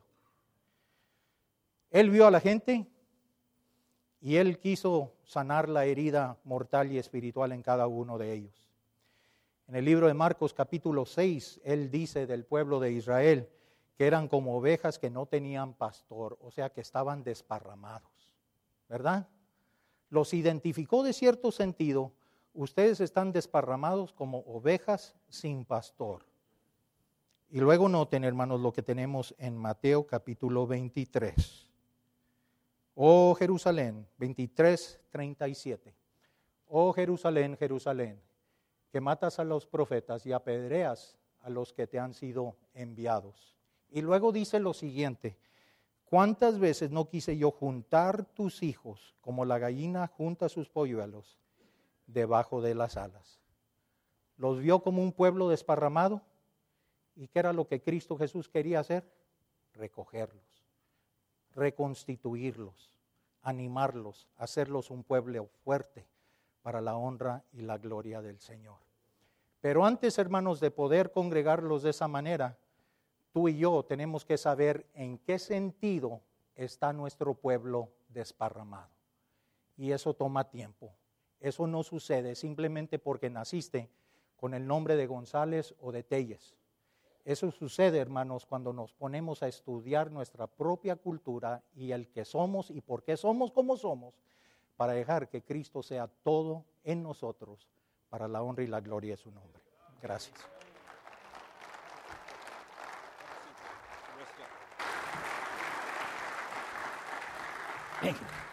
Él vio a la gente y Él quiso sanar la herida mortal y espiritual en cada uno de ellos. En el libro de Marcos capítulo seis, Él dice del pueblo de Israel que eran como ovejas que no tenían pastor, o sea que estaban desparramados, ¿verdad? Los identificó de cierto sentido, ustedes están desparramados como ovejas sin pastor. Y luego noten, hermanos, lo que tenemos en Mateo capítulo veintitrés. Oh Jerusalén, veintitrés, treinta y siete. Oh Jerusalén, Jerusalén, que matas a los profetas y apedreas a los que te han sido enviados. Y luego dice lo siguiente, ¿cuántas veces no quise yo juntar tus hijos como la gallina junta sus polluelos debajo de las alas? ¿Los vio como un pueblo desparramado? ¿Y qué era lo que Cristo Jesús quería hacer? Recogerlos, reconstituirlos, animarlos, hacerlos un pueblo fuerte para la honra y la gloria del Señor. Pero antes, hermanos, de poder congregarlos de esa manera, tú y yo tenemos que saber en qué sentido está nuestro pueblo desparramado. Y eso toma tiempo. Eso no sucede simplemente porque naciste con el nombre de González o de Telles. Eso sucede, hermanos, cuando nos ponemos a estudiar nuestra propia cultura y el que somos y por qué somos como somos, para dejar que Cristo sea todo en nosotros, para la honra y la gloria de su nombre. Gracias. Thank you.